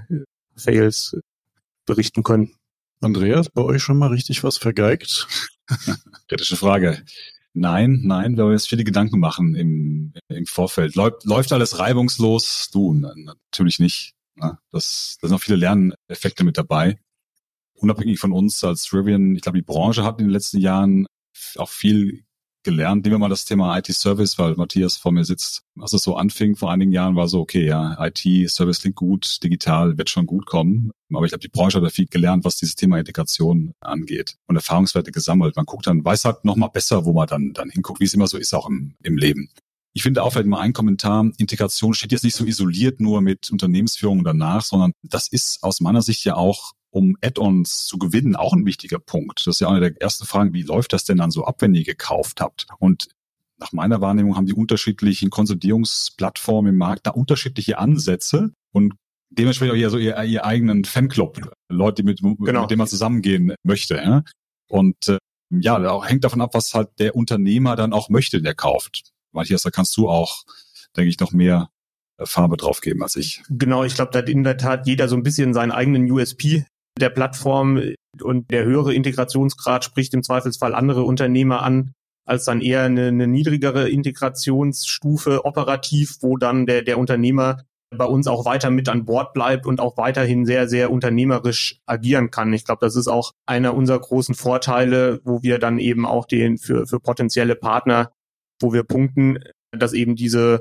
Fails berichten können. Andreas, bei euch schon mal richtig was vergeigt? Kritische Frage. Nein, weil wir uns viele Gedanken machen im Vorfeld. Läuft alles reibungslos? Du, natürlich nicht. Da sind noch viele Lerneffekte mit dabei. Unabhängig von uns als Rivian, ich glaube, die Branche hat in den letzten Jahren auch viel gelernt. Nehmen wir mal das Thema IT-Service, weil Matthias vor mir sitzt. Als es so anfing vor einigen Jahren, war so, okay, ja, IT-Service klingt gut, digital wird schon gut kommen. Aber ich glaube, die Branche hat da viel gelernt, was dieses Thema Integration angeht und Erfahrungswerte gesammelt. Man guckt dann, weiß halt noch mal besser, wo man dann hinguckt, wie es immer so ist, auch im Leben. Ich finde auch vielleicht mal ein Kommentar, Integration steht jetzt nicht so isoliert nur mit Unternehmensführung danach, sondern das ist aus meiner Sicht ja auch, um Add-ons zu gewinnen, auch ein wichtiger Punkt. Das ist ja eine der ersten Fragen, wie läuft das denn dann so ab, wenn ihr gekauft habt? Und nach meiner Wahrnehmung haben die unterschiedlichen Konsolidierungsplattformen im Markt da unterschiedliche Ansätze und dementsprechend auch so ihr eigenen Fanclub, Leute, mit denen man zusammengehen möchte. Ja? Und auch hängt davon ab, was halt der Unternehmer dann auch möchte, der kauft. Matthias, da kannst du auch, denke ich, noch mehr Farbe drauf geben als ich. Genau, ich glaube, da hat in der Tat jeder so ein bisschen seinen eigenen USP der Plattform und der höhere Integrationsgrad spricht im Zweifelsfall andere Unternehmer an, als dann eher eine niedrigere Integrationsstufe operativ, wo dann der Unternehmer bei uns auch weiter mit an Bord bleibt und auch weiterhin sehr, sehr unternehmerisch agieren kann. Ich glaube, das ist auch einer unserer großen Vorteile, wo wir dann eben auch für potenzielle Partner, wo wir punkten, dass eben dieses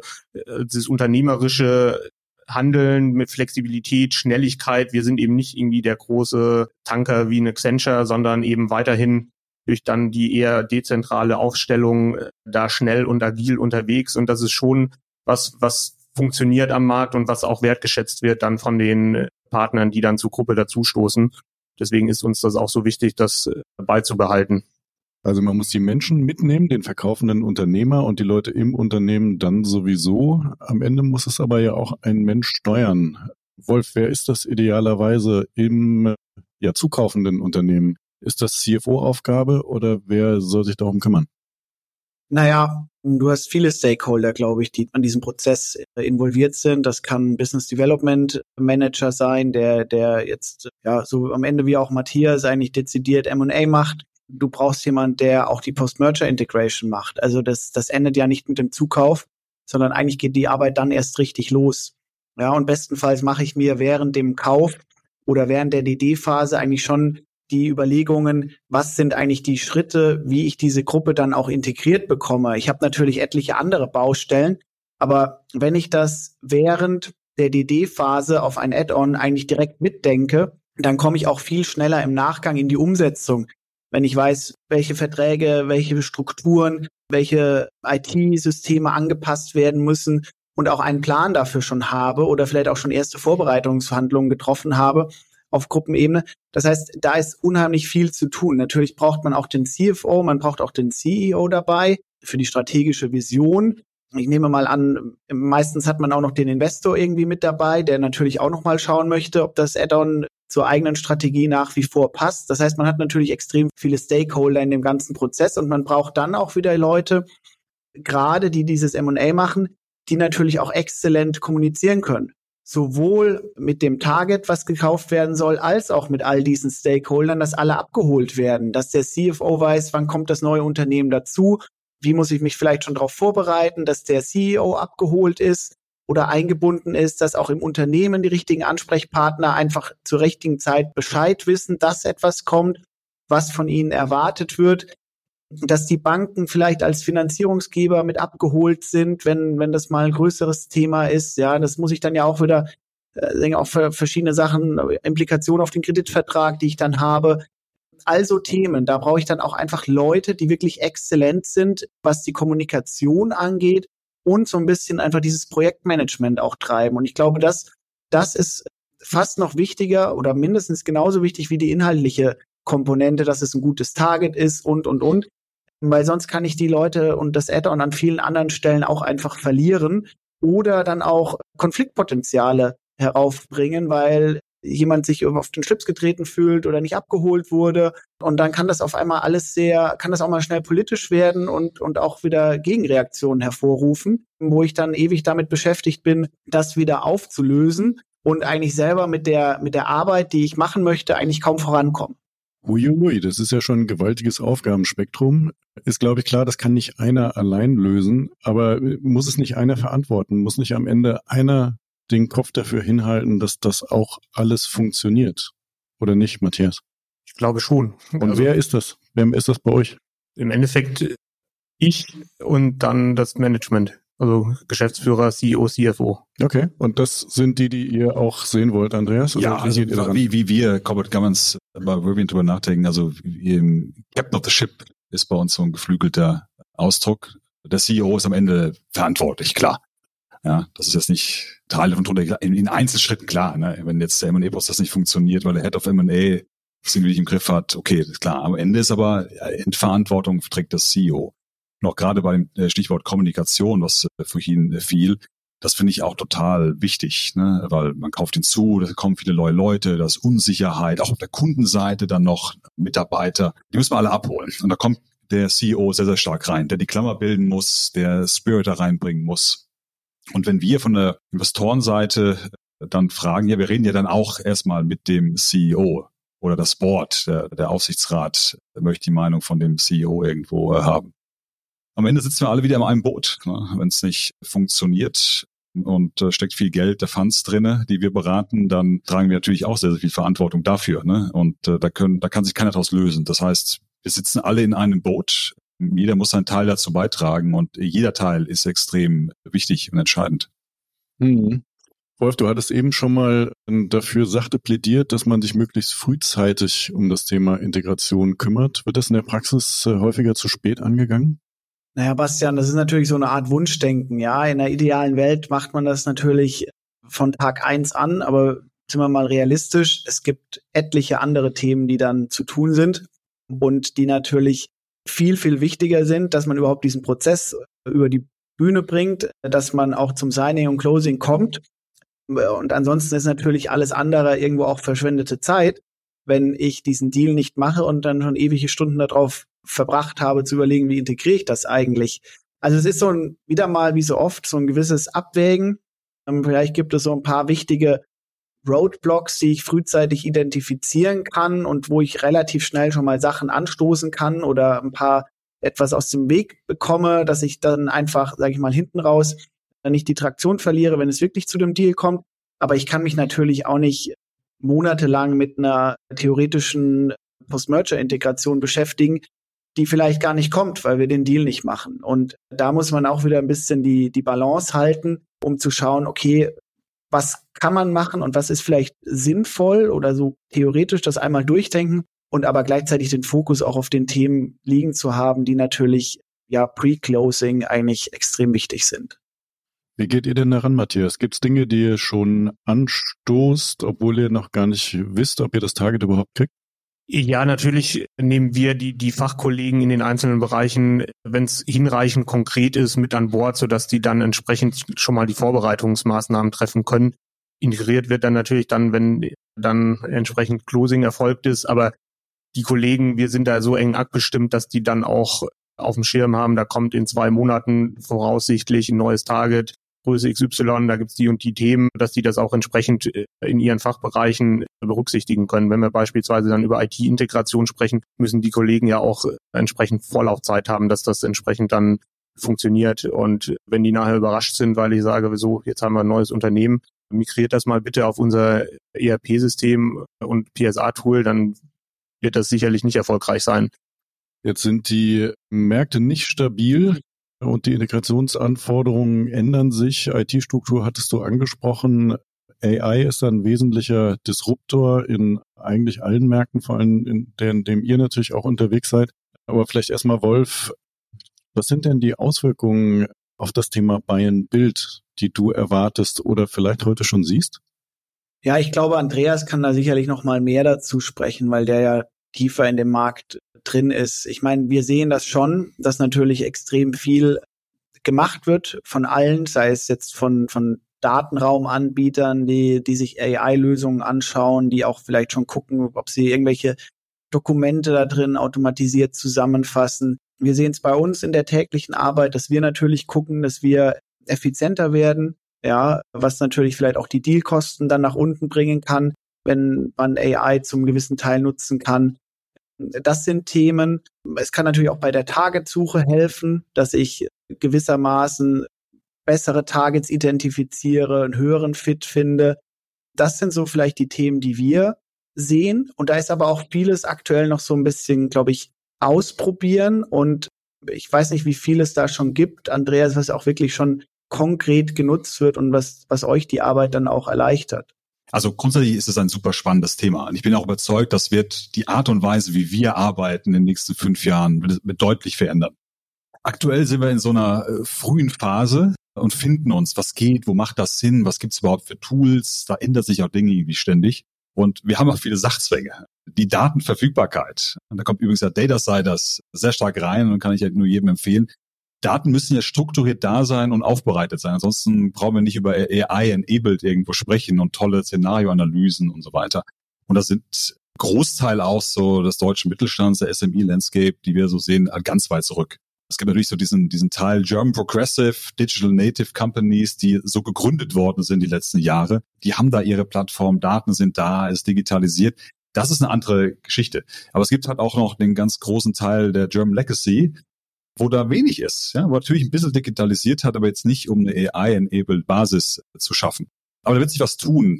unternehmerische Handeln mit Flexibilität, Schnelligkeit, wir sind eben nicht irgendwie der große Tanker wie eine Accenture, sondern eben weiterhin durch dann die eher dezentrale Aufstellung da schnell und agil unterwegs. Und das ist schon was funktioniert am Markt und was auch wertgeschätzt wird dann von den Partnern, die dann zur Gruppe dazustoßen. Deswegen ist uns das auch so wichtig, das beizubehalten. Also man muss die Menschen mitnehmen, den verkaufenden Unternehmer und die Leute im Unternehmen dann sowieso. Am Ende muss es aber ja auch ein Mensch steuern. Wolf, wer ist das idealerweise im zukaufenden Unternehmen? Ist das CFO-Aufgabe oder wer soll sich darum kümmern? Naja, du hast viele Stakeholder, glaube ich, die an diesem Prozess involviert sind. Das kann Business Development Manager sein, der jetzt ja so am Ende wie auch Matthias eigentlich dezidiert M&A macht. Du brauchst jemanden, der auch die Post-Merger Integration macht. Also das endet ja nicht mit dem Zukauf, sondern eigentlich geht die Arbeit dann erst richtig los. Ja, und bestenfalls mache ich mir während dem Kauf oder während der DD-Phase eigentlich schon die Überlegungen, was sind eigentlich die Schritte, wie ich diese Gruppe dann auch integriert bekomme. Ich habe natürlich etliche andere Baustellen, aber wenn ich das während der DD-Phase auf ein Add-on eigentlich direkt mitdenke, dann komme ich auch viel schneller im Nachgang in die Umsetzung. Wenn ich weiß, welche Verträge, welche Strukturen, welche IT-Systeme angepasst werden müssen und auch einen Plan dafür schon habe oder vielleicht auch schon erste Vorbereitungsverhandlungen getroffen habe auf Gruppenebene. Das heißt, da ist unheimlich viel zu tun. Natürlich braucht man auch den CFO, man braucht auch den CEO dabei für die strategische Vision. Ich nehme mal an, meistens hat man auch noch den Investor irgendwie mit dabei, der natürlich auch noch mal schauen möchte, ob das Add-on zur eigenen Strategie nach wie vor passt. Das heißt, man hat natürlich extrem viele Stakeholder in dem ganzen Prozess und man braucht dann auch wieder Leute, gerade die dieses M&A machen, die natürlich auch exzellent kommunizieren können. Sowohl mit dem Target, was gekauft werden soll, als auch mit all diesen Stakeholdern, dass alle abgeholt werden, dass der CFO weiß, wann kommt das neue Unternehmen dazu, wie muss ich mich vielleicht schon darauf vorbereiten, dass der CEO abgeholt ist oder eingebunden ist, dass auch im Unternehmen die richtigen Ansprechpartner einfach zur richtigen Zeit Bescheid wissen, dass etwas kommt, was von ihnen erwartet wird, dass die Banken vielleicht als Finanzierungsgeber mit abgeholt sind, wenn das mal ein größeres Thema ist. Ja, das muss ich dann ja auch wieder, auch für verschiedene Sachen, Implikationen auf den Kreditvertrag, die ich dann habe. Also Themen, da brauche ich dann auch einfach Leute, die wirklich exzellent sind, was die Kommunikation angeht und so ein bisschen einfach dieses Projektmanagement auch treiben. Und ich glaube, das ist fast noch wichtiger oder mindestens genauso wichtig wie die inhaltliche Komponente, dass es ein gutes Target ist und. Weil sonst kann ich die Leute und das Add-on an vielen anderen Stellen auch einfach verlieren oder dann auch Konfliktpotenziale heraufbringen, weil jemand sich auf den Schlips getreten fühlt oder nicht abgeholt wurde. Und dann kann das auf einmal kann das auch mal schnell politisch werden und auch wieder Gegenreaktionen hervorrufen, wo ich dann ewig damit beschäftigt bin, das wieder aufzulösen und eigentlich selber mit der Arbeit, die ich machen möchte, eigentlich kaum vorankommen. Uiuiui, das ist ja schon ein gewaltiges Aufgabenspektrum. Ist, glaube ich, klar, das kann nicht einer allein lösen, aber muss es nicht einer verantworten? Muss nicht am Ende einer den Kopf dafür hinhalten, dass das auch alles funktioniert? Oder nicht, Matthias? Ich glaube schon. Und wer ist das? Wer ist das bei euch? Im Endeffekt ich und dann das Management. Also Geschäftsführer, CEO, CFO. Okay, und das sind die ihr auch sehen wollt, Andreas? Ja, also wie wir Corporate Governance bei Rivian drüber nachdenken, also Captain of the Ship ist bei uns so ein geflügelter Ausdruck. Der CEO ist am Ende verantwortlich, klar. Ja, das ist jetzt nicht Teil davon drunter, in Einzelschritten klar, ne? Wenn jetzt der M&A-Prozess nicht funktioniert, weil der Head of M&A das irgendwie nicht im Griff hat, okay, das ist klar. Am Ende ist aber Verantwortung trägt das CEO. Noch gerade bei dem Stichwort Kommunikation, was vorhin fiel, das finde ich auch total wichtig, ne? Weil man kauft hinzu, da kommen viele neue Leute, da ist Unsicherheit, auch auf der Kundenseite dann noch Mitarbeiter, die müssen wir alle abholen. Und da kommt der CEO sehr, sehr stark rein, der die Klammer bilden muss, der Spirit da reinbringen muss. Und wenn wir von der Investorenseite dann fragen, ja, wir reden ja dann auch erstmal mit dem CEO oder das Board, der Aufsichtsrat möchte die Meinung von dem CEO irgendwo haben. Am Ende sitzen wir alle wieder in einem Boot, ne? Wenn es nicht funktioniert und steckt viel Geld der Funds drinne, die wir beraten, dann tragen wir natürlich auch sehr, sehr viel Verantwortung dafür, ne? Und da kann sich keiner daraus lösen. Das heißt, wir sitzen alle in einem Boot. Jeder muss seinen Teil dazu beitragen und jeder Teil ist extrem wichtig und entscheidend. Mhm. Wolf, du hattest eben schon mal dafür sachte plädiert, dass man sich möglichst frühzeitig um das Thema Integration kümmert. Wird das in der Praxis häufiger zu spät angegangen? Naja, Bastian, das ist natürlich so eine Art Wunschdenken, ja. In der idealen Welt macht man das natürlich von Tag 1 an, aber sind wir mal realistisch, es gibt etliche andere Themen, die dann zu tun sind und die natürlich viel, viel wichtiger sind, dass man überhaupt diesen Prozess über die Bühne bringt, dass man auch zum Signing und Closing kommt. Und ansonsten ist natürlich alles andere irgendwo auch verschwendete Zeit. wenn ich diesen Deal nicht mache und dann schon ewige Stunden darauf verbracht habe, zu überlegen, wie integriere ich das eigentlich. Also es ist so wieder mal wie so oft so ein gewisses Abwägen. Vielleicht gibt es so ein paar wichtige Roadblocks, die ich frühzeitig identifizieren kann und wo ich relativ schnell schon mal Sachen anstoßen kann oder ein paar etwas aus dem Weg bekomme, dass ich dann einfach, sage ich mal, hinten raus nicht die Traktion verliere, wenn es wirklich zu dem Deal kommt. Aber ich kann mich natürlich auch nicht monatelang mit einer theoretischen Post-Merger-Integration beschäftigen, die vielleicht gar nicht kommt, weil wir den Deal nicht machen. Und da muss man auch wieder ein bisschen die Balance halten, um zu schauen, okay, was kann man machen und was ist vielleicht sinnvoll oder so theoretisch das einmal durchdenken und aber gleichzeitig den Fokus auch auf den Themen liegen zu haben, die natürlich ja pre-closing eigentlich extrem wichtig sind. Wie geht ihr denn daran, Matthias? Gibt es Dinge, die ihr schon anstoßt, obwohl ihr noch gar nicht wisst, ob ihr das Target überhaupt kriegt? Ja, natürlich nehmen wir die Fachkollegen in den einzelnen Bereichen, wenn es hinreichend konkret ist, mit an Bord, sodass die dann entsprechend schon mal die Vorbereitungsmaßnahmen treffen können. Integriert wird dann natürlich dann, wenn dann entsprechend Closing erfolgt ist, aber die Kollegen, wir sind da so eng abgestimmt, dass die dann auch auf dem Schirm haben, da kommt in 2 Monaten voraussichtlich ein neues Target, Größe XY, da gibt's die und die Themen, dass die das auch entsprechend in ihren Fachbereichen berücksichtigen können. Wenn wir beispielsweise dann über IT-Integration sprechen, müssen die Kollegen ja auch entsprechend Vorlaufzeit haben, dass das entsprechend dann funktioniert. Und wenn die nachher überrascht sind, weil ich sage, wieso, jetzt haben wir ein neues Unternehmen, migriert das mal bitte auf unser ERP-System und PSA-Tool, dann wird das sicherlich nicht erfolgreich sein. Jetzt sind die Märkte nicht stabil. Und die Integrationsanforderungen ändern sich. IT-Struktur hattest du angesprochen. AI ist ein wesentlicher Disruptor in eigentlich allen Märkten, vor allem in dem ihr natürlich auch unterwegs seid. Aber vielleicht erstmal, Wolf, was sind denn die Auswirkungen auf das Thema Buy and Build, die du erwartest oder vielleicht heute schon siehst? Ja, ich glaube, Andreas kann da sicherlich noch mal mehr dazu sprechen, weil der ja tiefer in dem Markt drin ist. Ich meine, wir sehen das schon, dass natürlich extrem viel gemacht wird von allen, sei es jetzt von Datenraumanbietern, die sich AI-Lösungen anschauen, die auch vielleicht schon gucken, ob sie irgendwelche Dokumente da drin automatisiert zusammenfassen. Wir sehen es bei uns in der täglichen Arbeit, dass wir natürlich gucken, dass wir effizienter werden, ja, was natürlich vielleicht auch die Dealkosten dann nach unten bringen kann, wenn man AI zum gewissen Teil nutzen kann. Das sind Themen. Es kann natürlich auch bei der Targetsuche helfen, dass ich gewissermaßen bessere Targets identifiziere, einen höheren Fit finde. Das sind so vielleicht die Themen, die wir sehen. Und da ist aber auch vieles aktuell noch so ein bisschen, glaube ich, ausprobieren. Und ich weiß nicht, wie viel es da schon gibt, Andreas, was auch wirklich schon konkret genutzt wird und was euch die Arbeit dann auch erleichtert. Also grundsätzlich ist es ein super spannendes Thema. Und ich bin auch überzeugt, das wird die Art und Weise, wie wir arbeiten in den nächsten 5 Jahren, wird deutlich verändern. Aktuell sind wir in so einer frühen Phase und finden uns, was geht, wo macht das Sinn, was gibt's überhaupt für Tools. Da ändern sich auch Dinge irgendwie ständig. Und wir haben auch viele Sachzwänge. Die Datenverfügbarkeit. Und da kommt übrigens der Datasiders sehr stark rein und kann ich ja nur jedem empfehlen. Daten müssen ja strukturiert da sein und aufbereitet sein. Ansonsten brauchen wir nicht über AI-enabled irgendwo sprechen und tolle Szenarioanalysen und so weiter. Und das sind Großteil auch so des deutschen Mittelstands, der SME-Landscape, die wir so sehen, ganz weit zurück. Es gibt natürlich so diesen Teil German Progressive Digital Native Companies, die so gegründet worden sind die letzten Jahre. Die haben da ihre Plattform, Daten sind da, ist digitalisiert. Das ist eine andere Geschichte. Aber es gibt halt auch noch den ganz großen Teil der German Legacy, wo da wenig ist, ja, wo natürlich ein bisschen digitalisiert hat, aber jetzt nicht, um eine AI-enabled Basis zu schaffen. Aber da wird sich was tun.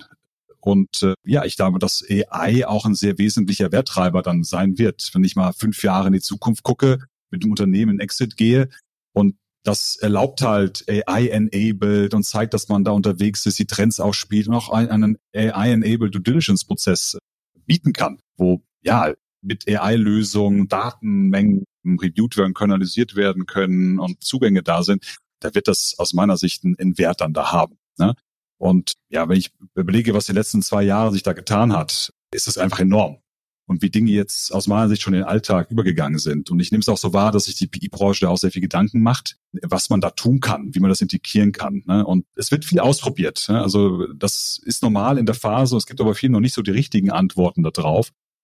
Und ich glaube, dass AI auch ein sehr wesentlicher Werttreiber dann sein wird. Wenn ich mal 5 Jahre in die Zukunft gucke, mit dem Unternehmen in Exit gehe und das erlaubt halt AI-enabled und zeigt, dass man da unterwegs ist, die Trends ausspielt und auch einen AI-enabled Due Diligence-Prozess bieten kann, wo mit AI-Lösungen Datenmengen reviewed werden können, analysiert werden können und Zugänge da sind, da wird das aus meiner Sicht einen Wert dann da haben. Ne? Und ja, wenn ich überlege, was die letzten 2 Jahre sich da getan hat, ist es einfach enorm. Und wie Dinge jetzt aus meiner Sicht schon in den Alltag übergegangen sind. Und ich nehme es auch so wahr, dass sich die PI-Branche da auch sehr viel Gedanken macht, was man da tun kann, wie man das integrieren kann. Ne? Und es wird viel ausprobiert. Ne? Also das ist normal in der Phase. Es gibt aber viel noch nicht so die richtigen Antworten da drauf.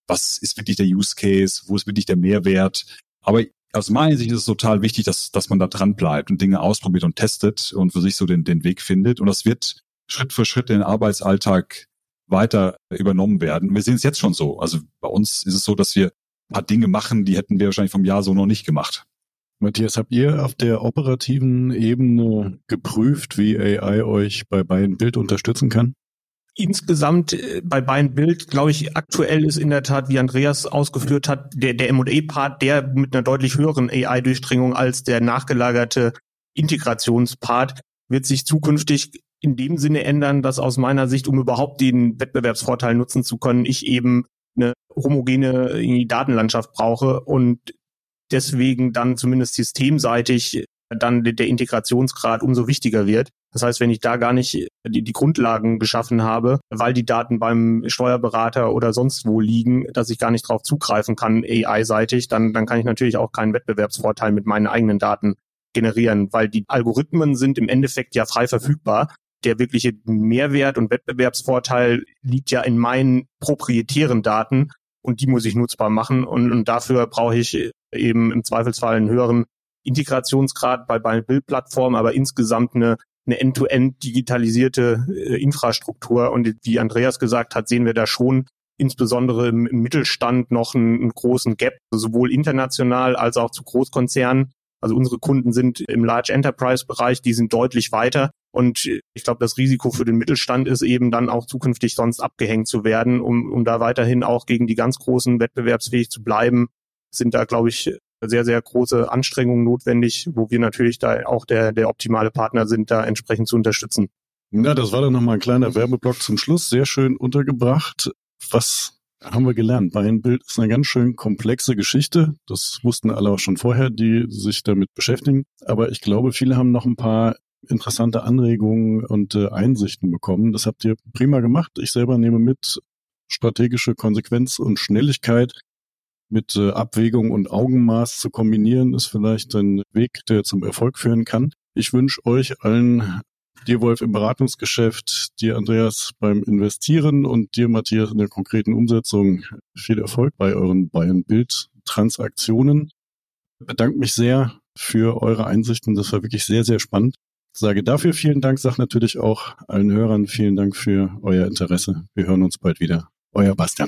was ist wirklich der Use Case, wo ist wirklich der Mehrwert. Aber aus meiner Sicht ist es total wichtig, dass man da dran bleibt und Dinge ausprobiert und testet und für sich so den Weg findet. Und das wird Schritt für Schritt in den Arbeitsalltag weiter übernommen werden. Wir sehen es jetzt schon so. Also bei uns ist es so, dass wir ein paar Dinge machen, die hätten wir wahrscheinlich vom Jahr so noch nicht gemacht. Matthias, habt ihr auf der operativen Ebene geprüft, wie AI euch bei Buy and Build unterstützen kann? Insgesamt bei Buy and Build, glaube ich, aktuell ist in der Tat, wie Andreas ausgeführt hat, der M&A-Part, der mit einer deutlich höheren AI-Durchdringung als der nachgelagerte Integrationspart, wird sich zukünftig in dem Sinne ändern, dass aus meiner Sicht, um überhaupt den Wettbewerbsvorteil nutzen zu können, ich eben eine homogene Datenlandschaft brauche und deswegen dann zumindest systemseitig dann der Integrationsgrad umso wichtiger wird. Das heißt, wenn ich da gar nicht die Grundlagen geschaffen habe, weil die Daten beim Steuerberater oder sonst wo liegen, dass ich gar nicht drauf zugreifen kann, AI-seitig, dann kann ich natürlich auch keinen Wettbewerbsvorteil mit meinen eigenen Daten generieren, weil die Algorithmen sind im Endeffekt ja frei verfügbar. Der wirkliche Mehrwert und Wettbewerbsvorteil liegt ja in meinen proprietären Daten und die muss ich nutzbar machen und dafür brauche ich eben im Zweifelsfall einen höheren Integrationsgrad bei Bildplattformen, aber insgesamt eine end-to-end digitalisierte Infrastruktur. Und wie Andreas gesagt hat, sehen wir da schon insbesondere im Mittelstand noch einen großen Gap, sowohl international als auch zu Großkonzernen. Also unsere Kunden sind im Large Enterprise Bereich, die sind deutlich weiter. Und ich glaube, das Risiko für den Mittelstand ist eben dann auch zukünftig sonst abgehängt zu werden, um da weiterhin auch gegen die ganz Großen wettbewerbsfähig zu bleiben, sind da, glaube ich, sehr, sehr große Anstrengungen notwendig, wo wir natürlich da auch der optimale Partner sind, da entsprechend zu unterstützen. Na, das war dann nochmal ein kleiner Werbeblock zum Schluss, sehr schön untergebracht. Was haben wir gelernt? Buy and Build ist eine ganz schön komplexe Geschichte. Das wussten alle auch schon vorher, die sich damit beschäftigen. Aber ich glaube, viele haben noch ein paar interessante Anregungen und Einsichten bekommen. Das habt ihr prima gemacht. Ich selber nehme mit, strategische Konsequenz und Schnelligkeit mit Abwägung und Augenmaß zu kombinieren, ist vielleicht ein Weg, der zum Erfolg führen kann. Ich wünsche euch allen, dir Wolf im Beratungsgeschäft, dir Andreas beim Investieren und dir Matthias in der konkreten Umsetzung viel Erfolg bei euren Buy and Build Transaktionen. Ich bedanke mich sehr für eure Einsichten. Das war wirklich sehr, sehr spannend. Ich sage dafür vielen Dank, sage natürlich auch allen Hörern vielen Dank für euer Interesse. Wir hören uns bald wieder. Euer Bastian.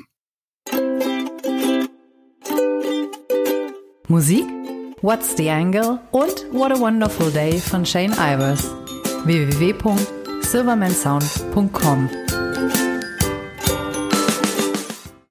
Musik, What's the Angle und What a Wonderful Day von Shane Ivers. www.silvermansound.com